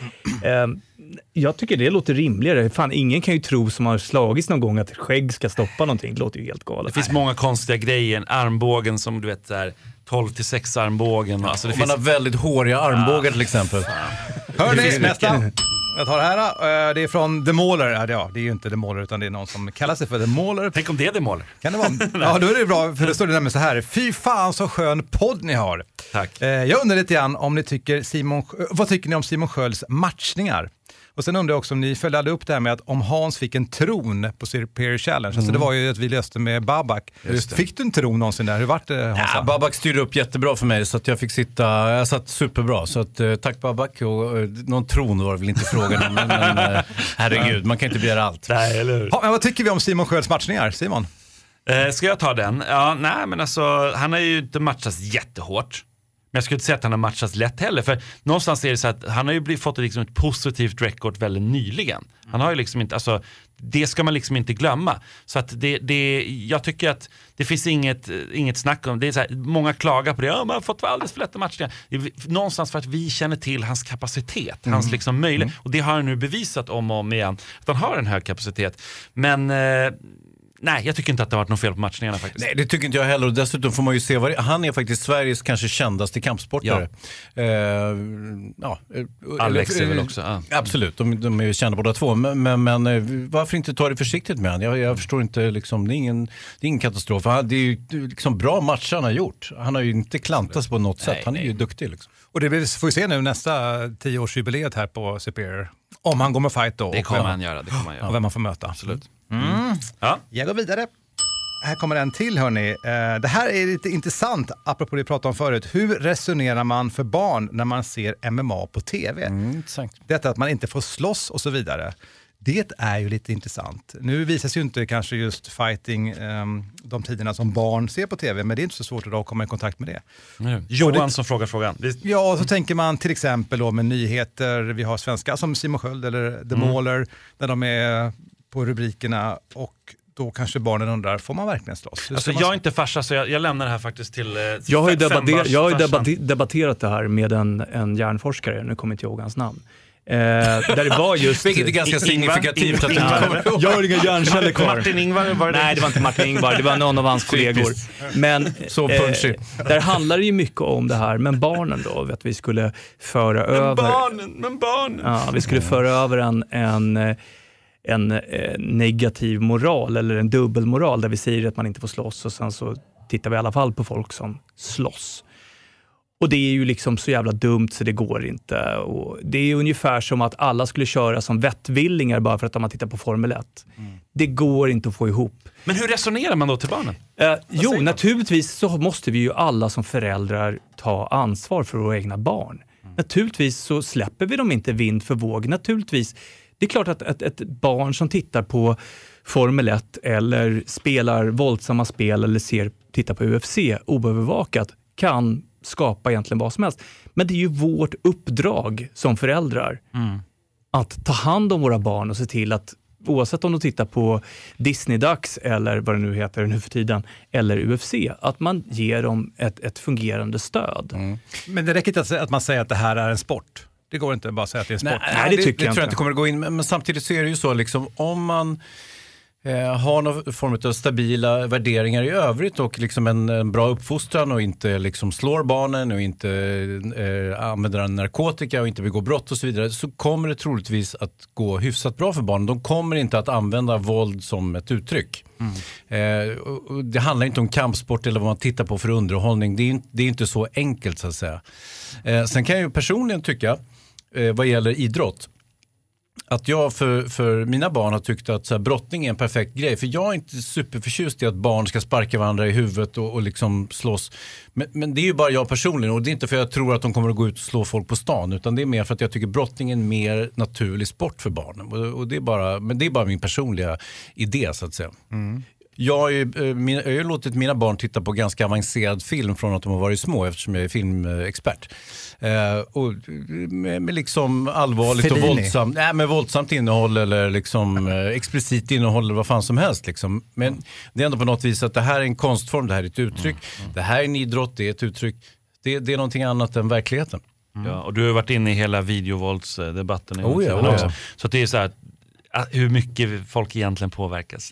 Speaker 10: Jag tycker det låter rimligare. Fan, ingen kan ju tro som har slagits någon gång att skägg ska stoppa någonting. Det låter ju helt galet.
Speaker 6: Det finns många konstiga grejer. Armbågen som du vet där 12-6 armbågen. Alltså,
Speaker 5: man har väldigt håriga armbågar till exempel.
Speaker 7: Hörni, nästa. Jag tar det här. Det är från The Mauler. Ja, det är ju inte The Mauler utan det är någon som kallar sig för The Mauler.
Speaker 6: Tänk om det är The Mauler.
Speaker 7: Kan det vara? Ja, då är det bra. För det står det nämligen så här: fy fan så skön podd ni har.
Speaker 6: Tack.
Speaker 7: Jag undrar lite grann om ni tycker vad tycker ni om Simon Skölds matchningar? Och sen undrar jag också om ni följde upp det här med att om Hans fick en tron på Superior Challenge. Alltså det var ju att vi löste med Babak. Fick du en tron någonsin där? Hur var det, Hans?
Speaker 5: Ja, Babak styrde upp jättebra för mig så att jag satt superbra. Så att, tack Babak. Och någon tron var det väl inte frågan om. Men herregud, man kan inte begära allt.
Speaker 6: Nej, eller hur?
Speaker 7: Ja, men vad tycker vi om Simon Skölds matchningar, Simon?
Speaker 6: Ska jag ta den? Ja, nej, men alltså han har ju inte matchats jättehårt. Men jag skulle inte säga att han har matchats lätt heller. För någonstans är det så att han har ju fått liksom ett positivt record väldigt nyligen. Han har ju liksom inte, alltså det ska man liksom inte glömma. Så att jag tycker att det finns inget snack om. Det är så här, många klagar på det. Ja, man har fått alldeles för lätta matcher. Någonstans för att vi känner till hans kapacitet. Hans liksom möjlighet. Och det har han nu bevisat om och om igen. Att han har en hög kapacitet. Men nej, jag tycker inte att det har varit något fel på matchningarna faktiskt.
Speaker 5: Nej, det tycker inte jag heller. Och dessutom får man ju se han är faktiskt Sveriges kanske kändaste kampsportare.
Speaker 6: Alex är väl också.
Speaker 5: Absolut, de är ju kända båda två. Men varför inte ta det försiktigt med han? Jag förstår inte, liksom, det är ingen katastrof. Det är ju liksom bra matcher han har gjort. Han har ju inte klantats på något sätt. Han är ju duktig liksom.
Speaker 7: Och det får vi se nu nästa 10-årsjubileet här på Superior. Om han går med fight då.
Speaker 6: Det kommer han göra.
Speaker 7: Och vem man får möta.
Speaker 6: Absolut.
Speaker 7: Ja. Jag går vidare. Här kommer en till, hörni. Det här är lite intressant, apropå det vi pratade om förut. Hur resonerar man för barn när man ser MMA på tv? Detta att man inte får slåss och så vidare. Det är ju lite intressant. Nu visas ju inte kanske just fighting de tiderna som barn ser på tv, men det är inte så svårt att komma i kontakt med det.
Speaker 6: Johan som frågar frågan.
Speaker 7: Ja, så tänker man till exempel då med nyheter. Vi har svenska som Simon Sköld eller The Mauler, där de är på rubrikerna och då kanske barnen undrar, får man verkligen slåss?
Speaker 6: Alltså, jag är inte farsa så jag lämnar det här faktiskt till
Speaker 10: jag har ju debatterat det här med en hjärnforskare, nu kommer inte jag ihåg hans namn. Där det var just...
Speaker 5: Vilket är ganska signifikativt att du inte kommer ihåg.
Speaker 10: Jag har inga hjärnceller kvar.
Speaker 6: Martin Ingvar var det?
Speaker 10: Nej, det var inte Martin Ingvar. Det var någon av hans kollegor. Men
Speaker 5: så punchy.
Speaker 10: Där handlar det ju mycket om det här. Men barnen då, att vi skulle föra över...
Speaker 6: Men barnen!
Speaker 10: Ja, vi skulle föra över en negativ moral eller en dubbelmoral där vi säger att man inte får slåss och sen så tittar vi i alla fall på folk som slåss. Och det är ju liksom så jävla dumt så det går inte. Och det är ungefär som att alla skulle köra som vettvillingar bara för att man tittar på Formel 1. Det går inte att få ihop.
Speaker 6: Men hur resonerar man då till barnen?
Speaker 10: Naturligtvis så måste vi ju alla som föräldrar ta ansvar för våra egna barn. Naturligtvis så släpper vi dem inte vind för våg. Naturligtvis, det är klart att ett barn som tittar på Formel 1 eller spelar våldsamma spel eller tittar på UFC oövervakat kan skapa egentligen vad som helst. Men det är ju vårt uppdrag som föräldrar att ta hand om våra barn och se till att oavsett om de tittar på Disney-dags eller vad det nu heter nu för tiden eller UFC, att man ger dem ett fungerande stöd.
Speaker 7: Men det räcker inte att man säger att det här är en sport. Det går inte bara att säga att det är en sport.
Speaker 10: Nej, det tycker jag
Speaker 5: tror jag inte kommer att gå in. Men samtidigt så är det ju så liksom, om man har någon form av stabila värderingar i övrigt och liksom en bra uppfostran och inte liksom slår barnen och inte använder narkotika och inte begår brott och så vidare, så kommer det troligtvis att gå hyfsat bra för barnen. De kommer inte att använda våld som ett uttryck. Och det handlar inte om kampsport eller vad man tittar på för underhållning. Det är inte så enkelt så att säga. Sen kan jag ju personligen tycka vad gäller idrott att jag för mina barn har tyckt att så här, brottning är en perfekt grej. För jag är inte superförtjust i att barn ska sparka varandra i huvudet och liksom slåss. Men det är ju bara jag personligen. Och det är inte för att jag tror att de kommer att gå ut och slå folk på stan. Utan det är mer för att jag tycker brottning är en mer naturlig sport för barnen. Och det är bara min personliga idé så att säga. Jag har ju låtit mina barn titta på ganska avancerad film från att de har varit små eftersom jag är filmexpert. Och med liksom allvarligt
Speaker 7: Fellini.
Speaker 5: och våldsamt, med våldsamt innehåll eller liksom explicit innehåll eller vad fan som helst. Liksom. Men det är ändå på något vis att det här är en konstform, det här är ett uttryck. Det här är en idrott, det är ett uttryck. Det är någonting annat än verkligheten.
Speaker 6: Ja, och du har varit inne i hela videovåldsdebatten. Så att det är så här hur mycket folk egentligen påverkas.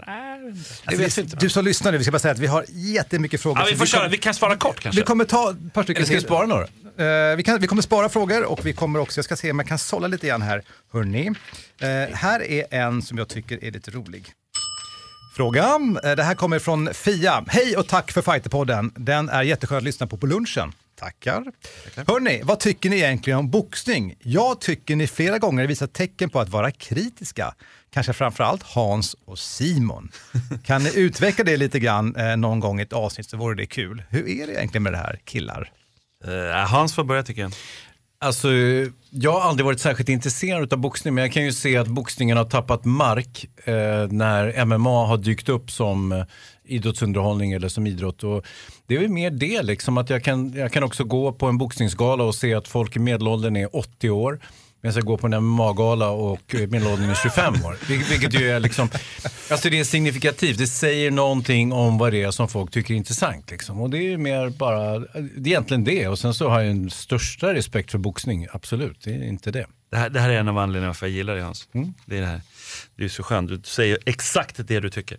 Speaker 7: Du som lyssnar nu, vi ska bara säga att vi har jättemycket frågor.
Speaker 6: Ja, vi får köra, vi kan svara kort kanske.
Speaker 7: Vi kommer ta ett par stycken.
Speaker 5: Eller ska vi spara några?
Speaker 7: Vi kommer spara frågor och vi kommer också, jag ska se om jag kan sålla lite grann här. Hörrni, här är en som jag tycker är lite rolig. Fråga. Det här kommer från Fia. Hej och tack för Fighterpodden. Den är jätteskön att lyssna på lunchen. Tackar. Hörrni, vad tycker ni egentligen om boxning? Jag tycker ni flera gånger visar tecken på att vara kritiska. Kanske framförallt Hans och Simon. Kan ni utveckla det lite grann någon gång i ett avsnitt så vore det kul. Hur är det egentligen med det här, killar?
Speaker 6: Hans får börja tycker jag.
Speaker 5: Alltså, jag har aldrig varit särskilt intresserad av boxning, men jag kan ju se att boxningen har tappat mark när MMA har dykt upp som idrottsunderhållning eller som idrott. Och det är ju mer det liksom, att jag kan också gå på en boxningsgala och se att folk i medelåldern är 80 år. Men jag ska gå på en MMA-gala och medelåldern är 25 år. Vilket ju är liksom, alltså det är signifikativt. Det säger någonting om vad det är som folk tycker är intressant. Liksom. Och det är mer bara, det är egentligen det. Och sen så har jag en största respekt för boxning. Absolut, det är inte det.
Speaker 6: Det här är en av anledningarna för jag gillar det, Hans. Det är det här. Det är så skönt, du säger exakt det du tycker.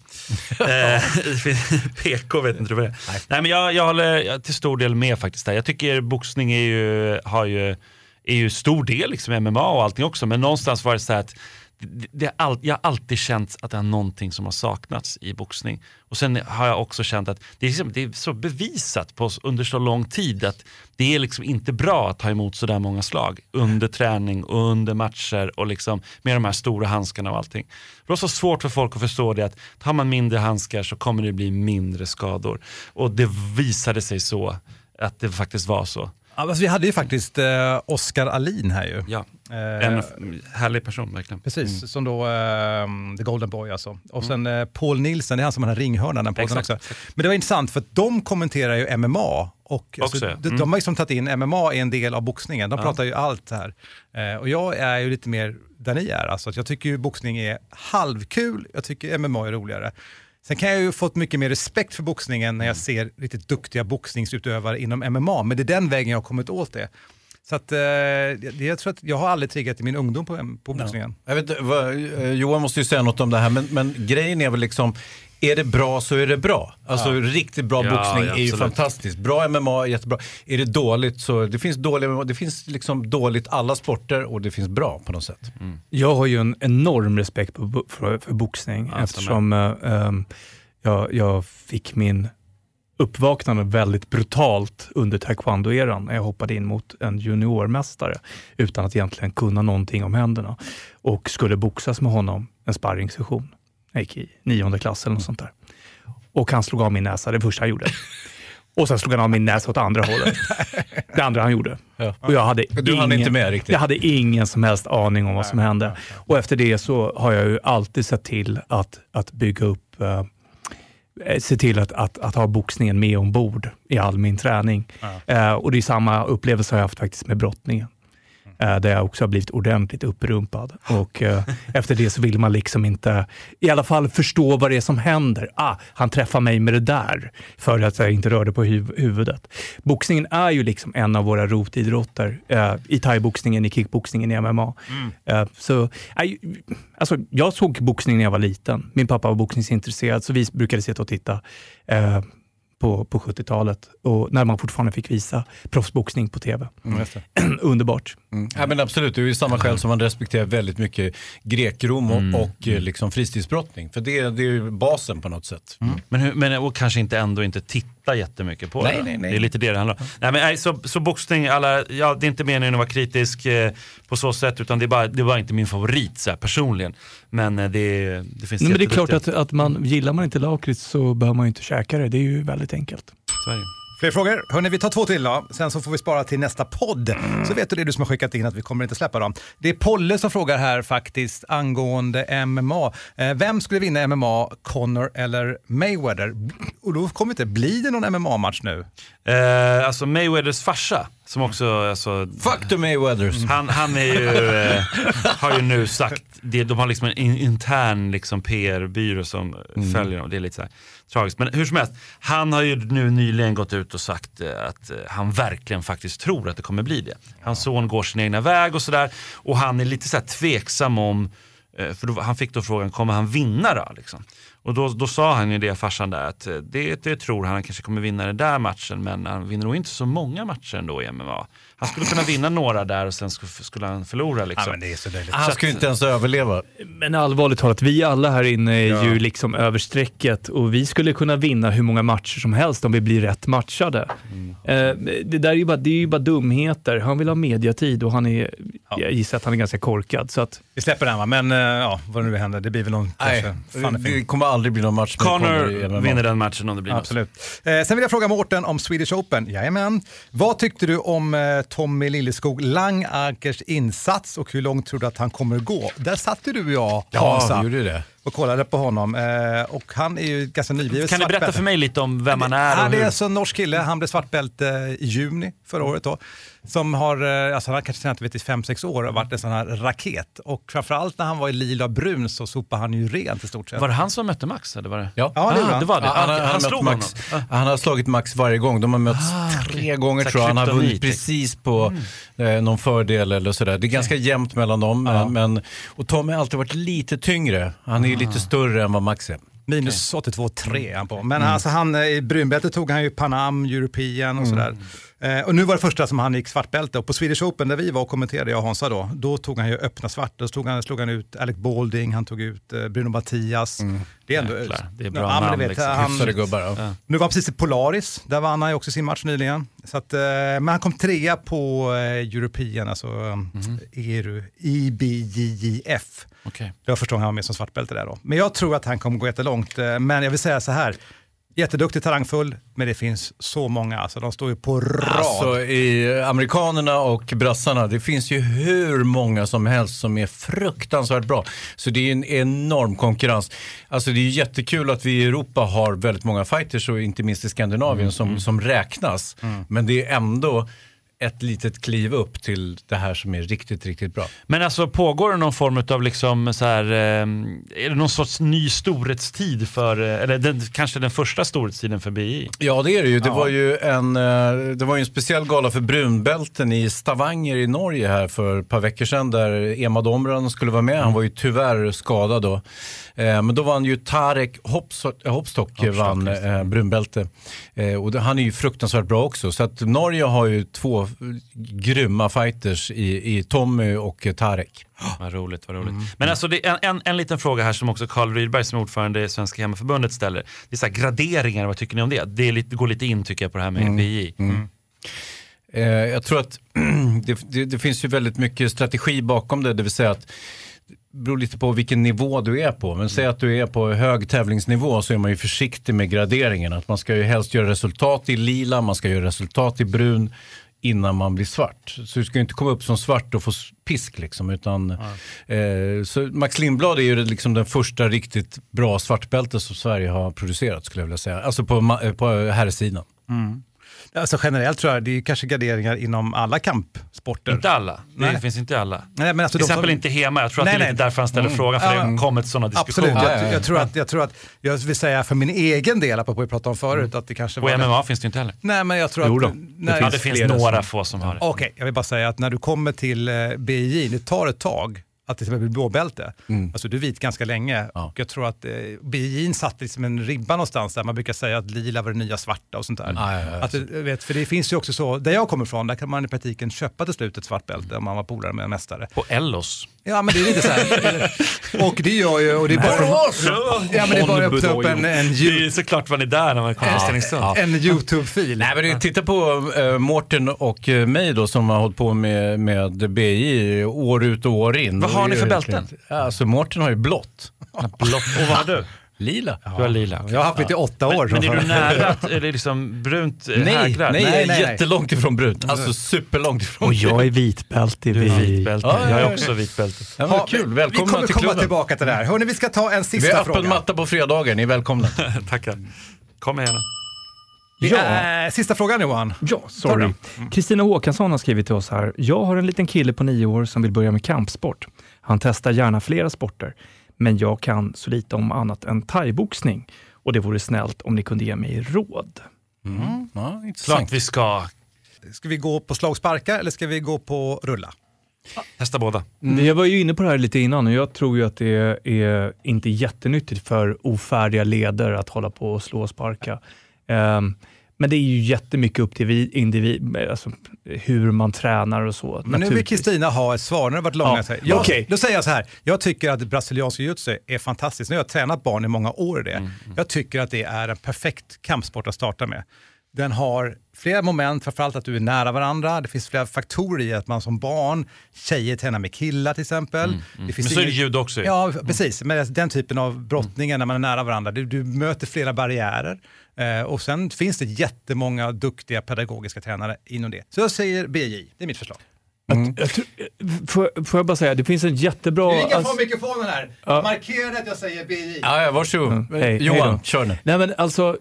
Speaker 6: PK vet inte du vad det är. Nej, men jag håller till stor del med faktiskt där. Jag tycker boxning är ju stor del liksom MMA och allting också, men någonstans var det så här att jag har alltid känt att det är någonting som har saknats i boxning. Och sen har jag också känt att det är så bevisat på oss under så lång tid att det är liksom inte bra att ta emot så där många slag under träning och under matcher och liksom med de här stora handskarna och allting. Det var så svårt för folk att förstå det att tar man mindre handskar så kommer det bli mindre skador. Och det visade sig så att det faktiskt var så.
Speaker 7: Alltså, vi hade ju faktiskt Oskar Alin här ju.
Speaker 6: Ja, en härlig person verkligen.
Speaker 7: Precis, som då The Golden Boy alltså. Och sen Paul Nilsson, det är han som har den här ringhörnan den podden också. Men det var intressant för att de kommenterar ju MMA. Och alltså, de har liksom tagit in MMA i en del av boxningen. De pratar ju allt här. Och jag är ju lite mer där ni är. Alltså, jag tycker ju boxning är halvkul. Jag tycker MMA är roligare. Sen kan jag ju fått mycket mer respekt för boxningen när jag ser riktigt duktiga boxningsutövare inom MMA. Men det är den vägen jag har kommit åt det. Så att, jag tror att jag har aldrig triggat i min ungdom på boxningen.
Speaker 5: Jag vet, Johan måste ju säga något om det här, men grejen är väl liksom, är det bra så är det bra. Alltså riktigt bra boxning är ju fantastiskt. Bra MMA är jättebra. Är det dåligt så det finns dåliga MMA, det finns liksom dåligt alla sporter och det finns bra på något sätt.
Speaker 10: Jag har ju en enorm respekt för boxning eftersom jag fick min uppvaknande väldigt brutalt under taekwondo-eran när jag hoppade in mot en juniormästare utan att egentligen kunna någonting om händerna och skulle boxas med honom en sparringssession. Jag gick i 9:e klass eller något sånt där. Och han slog av min näsa, det första han gjorde. Och sen slog han av min näsa åt andra hållet. Det andra han gjorde. Ja. Och jag hade ingen som helst aning om vad som hände. Och efter det så har jag ju alltid sett till att bygga upp se till att ha boxningen med ombord i all min träning. Och det är samma upplevelse jag haft faktiskt med brottningen. Där jag också har blivit ordentligt upprumpad. Och efter det så vill man liksom inte i alla fall förstå vad det är som händer. Han träffar mig med det där för att jag inte rörde på huvudet. Boxningen är ju liksom en av våra rotidrotter i thai-boxningen, i kickboxningen, i MMA. Alltså, jag såg boxning när jag var liten. Min pappa var boxningsintresserad så vi brukade sitta och titta på 70-talet och när man fortfarande fick visa proffsboxning på tv. Underbart.
Speaker 5: Ja, men absolut, det är ju samma skäl som man respekterar väldigt mycket grekrom och liksom fristidsbrottning. För det är ju basen på något sätt.
Speaker 6: Men och kanske inte titta jättemycket på det. Nej. Det är lite det handlar om. Nej, så boxning, det är inte meningen att vara kritisk på så sätt, utan det var inte min favorit så här, personligen. Men det finns
Speaker 10: men det är klart att gillar man inte lakrits så behöver man ju inte käka det. Det är ju väldigt enkelt.
Speaker 6: Sverige.
Speaker 7: Fler frågor? Hörrni, vi tar 2 till då. Sen så får vi spara till nästa podd. Så vet du som har skickat in att vi kommer inte släppa dem. Det är Polle som frågar här faktiskt angående MMA. Vem skulle vinna MMA, Conor eller Mayweather? Och då kommer det inte bli det någon MMA-match nu?
Speaker 6: Alltså Mayweathers farsa som också
Speaker 5: fuck the Mayweathers.
Speaker 6: Han är ju har ju nu sagt de har liksom en intern liksom PR-byrå som följer dem. Det är lite så här tragiskt. Men hur som helst, han har ju nu nyligen gått ut och sagt att han verkligen faktiskt tror att det kommer bli det. Hans son går sin egna väg och sådär. Och han är lite så här tveksam om, för han fick då frågan, kommer han vinna då liksom? Och då sa han ju det, farsan där, att det tror han kanske kommer vinna den där matchen, men han vinner nog inte så många matcher ändå i MMA. Han skulle kunna vinna några där och sen skulle han förlora liksom.
Speaker 7: Ja, men det är så löjligt.
Speaker 5: Han skulle inte ens överleva.
Speaker 10: Men allvarligt talat, vi alla här inne är ju liksom över strecket och vi skulle kunna vinna hur många matcher som helst om vi blir rätt matchade. Det är ju bara dumheter. Han vill ha mediatid och jag gissar att han är ganska korkad. Så att...
Speaker 7: Vi släpper den, va? Men vad nu händer, det blir väl någon
Speaker 5: det kommer aldrig bli någon match.
Speaker 6: Conor vinner den matchen om det blir något.
Speaker 7: Absolut. Sen vill jag fråga Mårten om Swedish Open. Jajamän. Vad tyckte du om Tommy Lilleskog Langakers insats och hur långt tror du att han kommer gå? Där satte du och jag,
Speaker 5: Hansa, gjorde det.
Speaker 7: Och kollade på honom. Och han är ju ganska nyblivet.
Speaker 6: Kan du berätta för mig lite om vem han är?
Speaker 7: Det är alltså en norsk kille. Han blev svartbälte i juni förra året då. Som har, alltså han har kanske tränat i 5-6 år och varit en sån här raket. Och framförallt när han var i lila brun så sopade han ju rent i stort sett.
Speaker 6: Var det han som mötte Max? Eller var det?
Speaker 5: Ja,
Speaker 7: det var det.
Speaker 5: Han slog Max. Han har slagit Max varje gång. De har mötts 3 gånger tror jag. Han har vunnit precis på någon fördel eller sådär. Det är ganska jämnt mellan dem. Och Tom har alltid varit lite tyngre. Han är ju lite större än vad Max är.
Speaker 7: Minus 82,3 han på. Men alltså i brunbältet tog han ju Panam, European och sådär. Och nu var det första som han gick svartbälte. Och på Swedish Open där vi var och kommenterade, jag och Hansa då tog han ju öppna svart. Då slog han ut Alec Balding, han tog ut Bruno Mattias. Det är ändå...
Speaker 6: Det är bra namn liksom.
Speaker 5: Gubbar,
Speaker 7: Nu var han precis i Polaris, där vann han ju också sin match nyligen. Så att, men han kom 3 på European, alltså EBJJF.
Speaker 6: Okay.
Speaker 7: Det var första gången han var med som svartbälte där då. Men jag tror att han kommer gå jättelångt. Men jag vill säga så här. Jätteduktig, talangfull, men det finns så många. Alltså, de står ju på rad.
Speaker 5: Alltså, i amerikanerna och brassarna, det finns ju hur många som helst som är fruktansvärt bra. Så det är en enorm konkurrens. Alltså, det är jättekul att vi i Europa har väldigt många fighters och inte minst i Skandinavien som räknas. Men det är ändå ett litet kliv upp till det här som är riktigt, riktigt bra.
Speaker 6: Men alltså pågår det någon form av liksom så här, är det någon sorts ny storhetstid för, eller kanske den första storhetstiden för BI?
Speaker 5: Ja, det är det ju. Det var ju en speciell gala för brunbälten i Stavanger i Norge här för ett par veckor sedan där Emma Domran skulle vara med. Han var ju tyvärr skadad då. Men då vann ju Tarek Hopstock vann brunbälte. Och han är ju fruktansvärt bra också. Så att Norge har ju 2 grymma fighters i Tommy och Tarek.
Speaker 6: Vad roligt. Men alltså det är en liten fråga här som också Carl Rydberg som ordförande i Svenska Hemmaförbundet ställer. Det är så här graderingar, vad tycker ni om det? Det går lite in tycker jag på det här med BI.
Speaker 5: Jag tror att det finns ju väldigt mycket strategi bakom det vill säga att det beror lite på vilken nivå du är på. Men säg att du är på hög tävlingsnivå så är man ju försiktig med graderingen. Att man ska ju helst göra resultat i lila, man ska göra resultat i brun innan man blir svart. Så du ska ju inte komma upp som svart och få pisk liksom. Utan, så Max Lindblad är ju liksom den första riktigt bra svartbälte som Sverige har producerat skulle jag vilja säga. Alltså på herrsidan.
Speaker 7: Alltså generellt tror jag det är kanske graderingar inom alla kampsporter.
Speaker 6: Inte alla. Det finns inte alla.
Speaker 7: Nej, men alltså
Speaker 6: till exempel inte Hema. Jag tror att det är lite därför han ställer frågan. För det har kommit sådana diskussioner.
Speaker 7: Absolut. Jag tror att jag vill säga för min egen del på vi pratade om förut att det kanske var...
Speaker 6: Och MMA finns det inte heller.
Speaker 7: Nej, men jag tror att...
Speaker 6: Det finns några få som har det.
Speaker 7: Okej, jag vill bara säga att när du kommer till BJ, det tar ett tag att det blir blåbälte. Alltså du är vit ganska länge. Och jag tror att BJ:n satt liksom en ribba någonstans där man brukar säga att lila var det nya svarta och sånt där. Att, vet, för det finns ju också så, där jag kommer ifrån, där kan man i praktiken köpa till slut ett svart bälte om man var polare med en mästare.
Speaker 6: På Ellos.
Speaker 7: Ja, men det är lite så här. Och det gör ju, och det är bara att ta upp en
Speaker 6: det är såklart var ni där när man kommer
Speaker 7: en YouTube-fil.
Speaker 5: Nej, men titta på Mårten och mig då som har hållit på med BI år ut och år in.
Speaker 6: Vad har ni för bälten?
Speaker 5: Alltså Mårten har ju blått.
Speaker 6: Blått. Och vad har du?
Speaker 5: Lila.
Speaker 6: Du har lila.
Speaker 7: Jag har haft lite 8 år.
Speaker 6: Men är du nära att, är det liksom brunt hägrar?
Speaker 5: Nej, jag är jättelångt ifrån brunt. Alltså superlångt ifrån.
Speaker 10: Och jag är vitbälte.
Speaker 6: Du är vitbälte. Jag är också vitbälte.
Speaker 5: Ja, kul. Välkomna till klubben.
Speaker 7: Vi kommer komma tillbaka till det här. Hörrni, vi ska ta en sista fråga.
Speaker 5: Vi har öppen matta på fredagar. Ni är välkomna.
Speaker 6: Tackar. Kom igen.
Speaker 7: Sista frågan, Johan.
Speaker 10: Ja, sorry. Kristina Håkansson har skrivit till oss här. Jag har en liten kille på 9 år som vill börja med kampsport. Han testar gärna flera sporter. Men jag kan så lite om annat än thaiboxning. Och det vore snällt om ni kunde ge mig råd.
Speaker 5: Ja,
Speaker 6: klart vi ska.
Speaker 7: Ska vi gå på slagsparkar eller ska vi gå på rulla?
Speaker 6: Testa båda.
Speaker 10: Jag var ju inne på det här lite innan och jag tror ju att det är inte jättenyttigt för ofärdiga leder att hålla på och slå och sparka. Men det är ju jättemycket upp till individ, alltså hur man tränar och så.
Speaker 7: Men nu vill Kristina ha ett svar, när det har varit långa. Då säger jag så här, jag tycker att brasiliansk jiu-jitsu är fantastiskt. Nu har jag tränat barn i många år i det. Jag tycker att det är en perfekt kampsport att starta med. Den har flera moment, framförallt att du är nära varandra. Det finns flera faktorer i att man som barn, tjejer tränar med killar till exempel.
Speaker 6: Det finns men så är det judo också.
Speaker 7: Ja, precis. Men den typen av brottningar när man är nära varandra. Du möter flera barriärer. Och sen finns det jättemånga duktiga pedagogiska tränare inom det. Så jag säger BJ, det är mitt förslag.
Speaker 10: Får jag bara säga, det finns en jättebra...
Speaker 7: Vi kan få mikrofonen här. Markera att jag säger BJ.
Speaker 5: Ja, varsågod. Johan, kör nu.
Speaker 10: Nej, men alltså...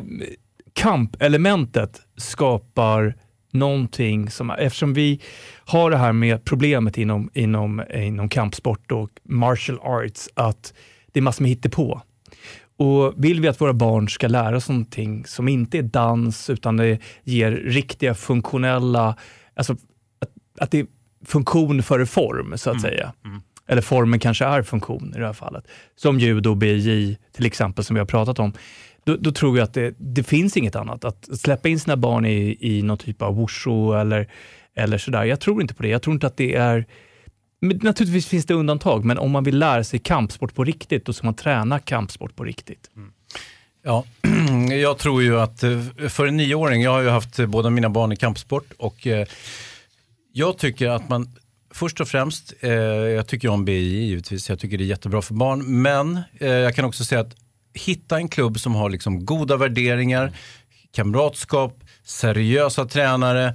Speaker 10: kampelementet skapar någonting som, eftersom vi har det här med problemet inom kampsport och martial arts, att det är massor med hittepå. Och vill vi att våra barn ska lära sig någonting som inte är dans utan det ger riktiga funktionella, alltså att det är funktion före form så att säga. Eller formen kanske är funktion i det här fallet. Som judo och BJ till exempel som vi har pratat om. Då tror jag att det finns inget annat. Att släppa in sina barn i någon typ av wushu eller sådär. Jag tror inte på det. Jag tror inte att det är... Men naturligtvis finns det undantag. Men om man vill lära sig kampsport på riktigt, då ska man träna kampsport på riktigt.
Speaker 5: Ja, jag tror ju att för en 9-åring, jag har ju haft båda mina barn i kampsport. Och jag tycker att man... Först och främst, jag tycker om BI givetvis. Jag tycker det är jättebra för barn. Men jag kan också säga att hitta en klubb som har liksom goda värderingar, kamratskap, seriösa tränare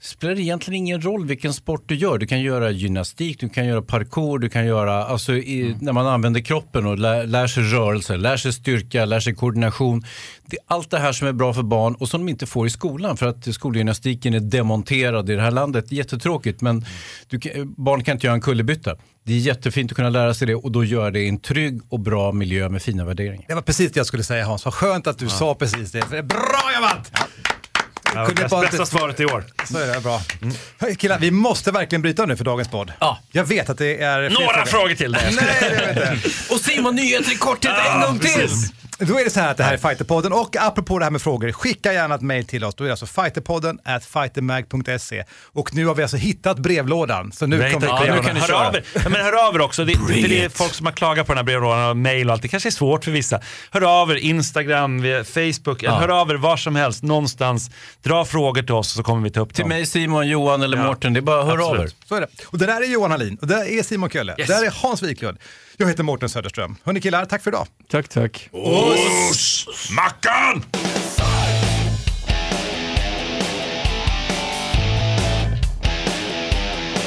Speaker 5: spelar egentligen ingen roll vilken sport du gör. Du kan göra gymnastik, du kan göra parkour, du kan göra, alltså när man använder kroppen och lär sig rörelser, lär sig styrka, lär sig koordination. Det är allt det här som är bra för barn och som de inte får i skolan för att skolgymnastiken är demonterad i det här landet. Det är jättetråkigt, men barn kan inte göra en kullerbytta. Det är jättefint att kunna lära sig det och då gör det i en trygg och bra miljö med fina värderingar.
Speaker 7: Det var precis det jag skulle säga, Hans. Vad skönt att du sa precis det. För det är bra jobbat!
Speaker 6: Bästa svaret i år.
Speaker 7: Så är det, bra. Killar, vi måste verkligen bryta nu för dagens podd.
Speaker 5: Ja.
Speaker 7: Jag vet att det är...
Speaker 6: Några frågor till dig.
Speaker 7: Nej, det vet jag.
Speaker 5: Och Simon, nyheter i korthet en gång till!
Speaker 7: Då är det så här att det här är Fighterpodden och apropå det här med frågor, skicka gärna ett mejl till oss. Då är det alltså fighterpodden@fightermag.se och nu har vi alltså hittat brevlådan. Så nu kommer
Speaker 6: nu kan ni köra. Hör av er också. Det är folk som har klagat på den här brevlådan och mejl och allt. Det kanske är svårt för vissa. Hör av er Instagram, Facebook, hör av er var som helst, någonstans. Dra frågor till oss så kommer vi ta upp dem.
Speaker 5: Till mig, Simon, Johan eller Mårten, det är bara hör av er.
Speaker 7: Så är det. Och det där är Johan Hallin och det där är Simon Kölle.
Speaker 6: Yes.
Speaker 7: Det där är Hans Wiklund. Jag heter Mårten Söderström. Hörni killar, tack för idag.
Speaker 10: Tack.
Speaker 6: Oss! Mackan!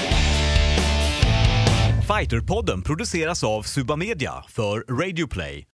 Speaker 12: Fighterpodden produceras av Suba Media för Radio Play.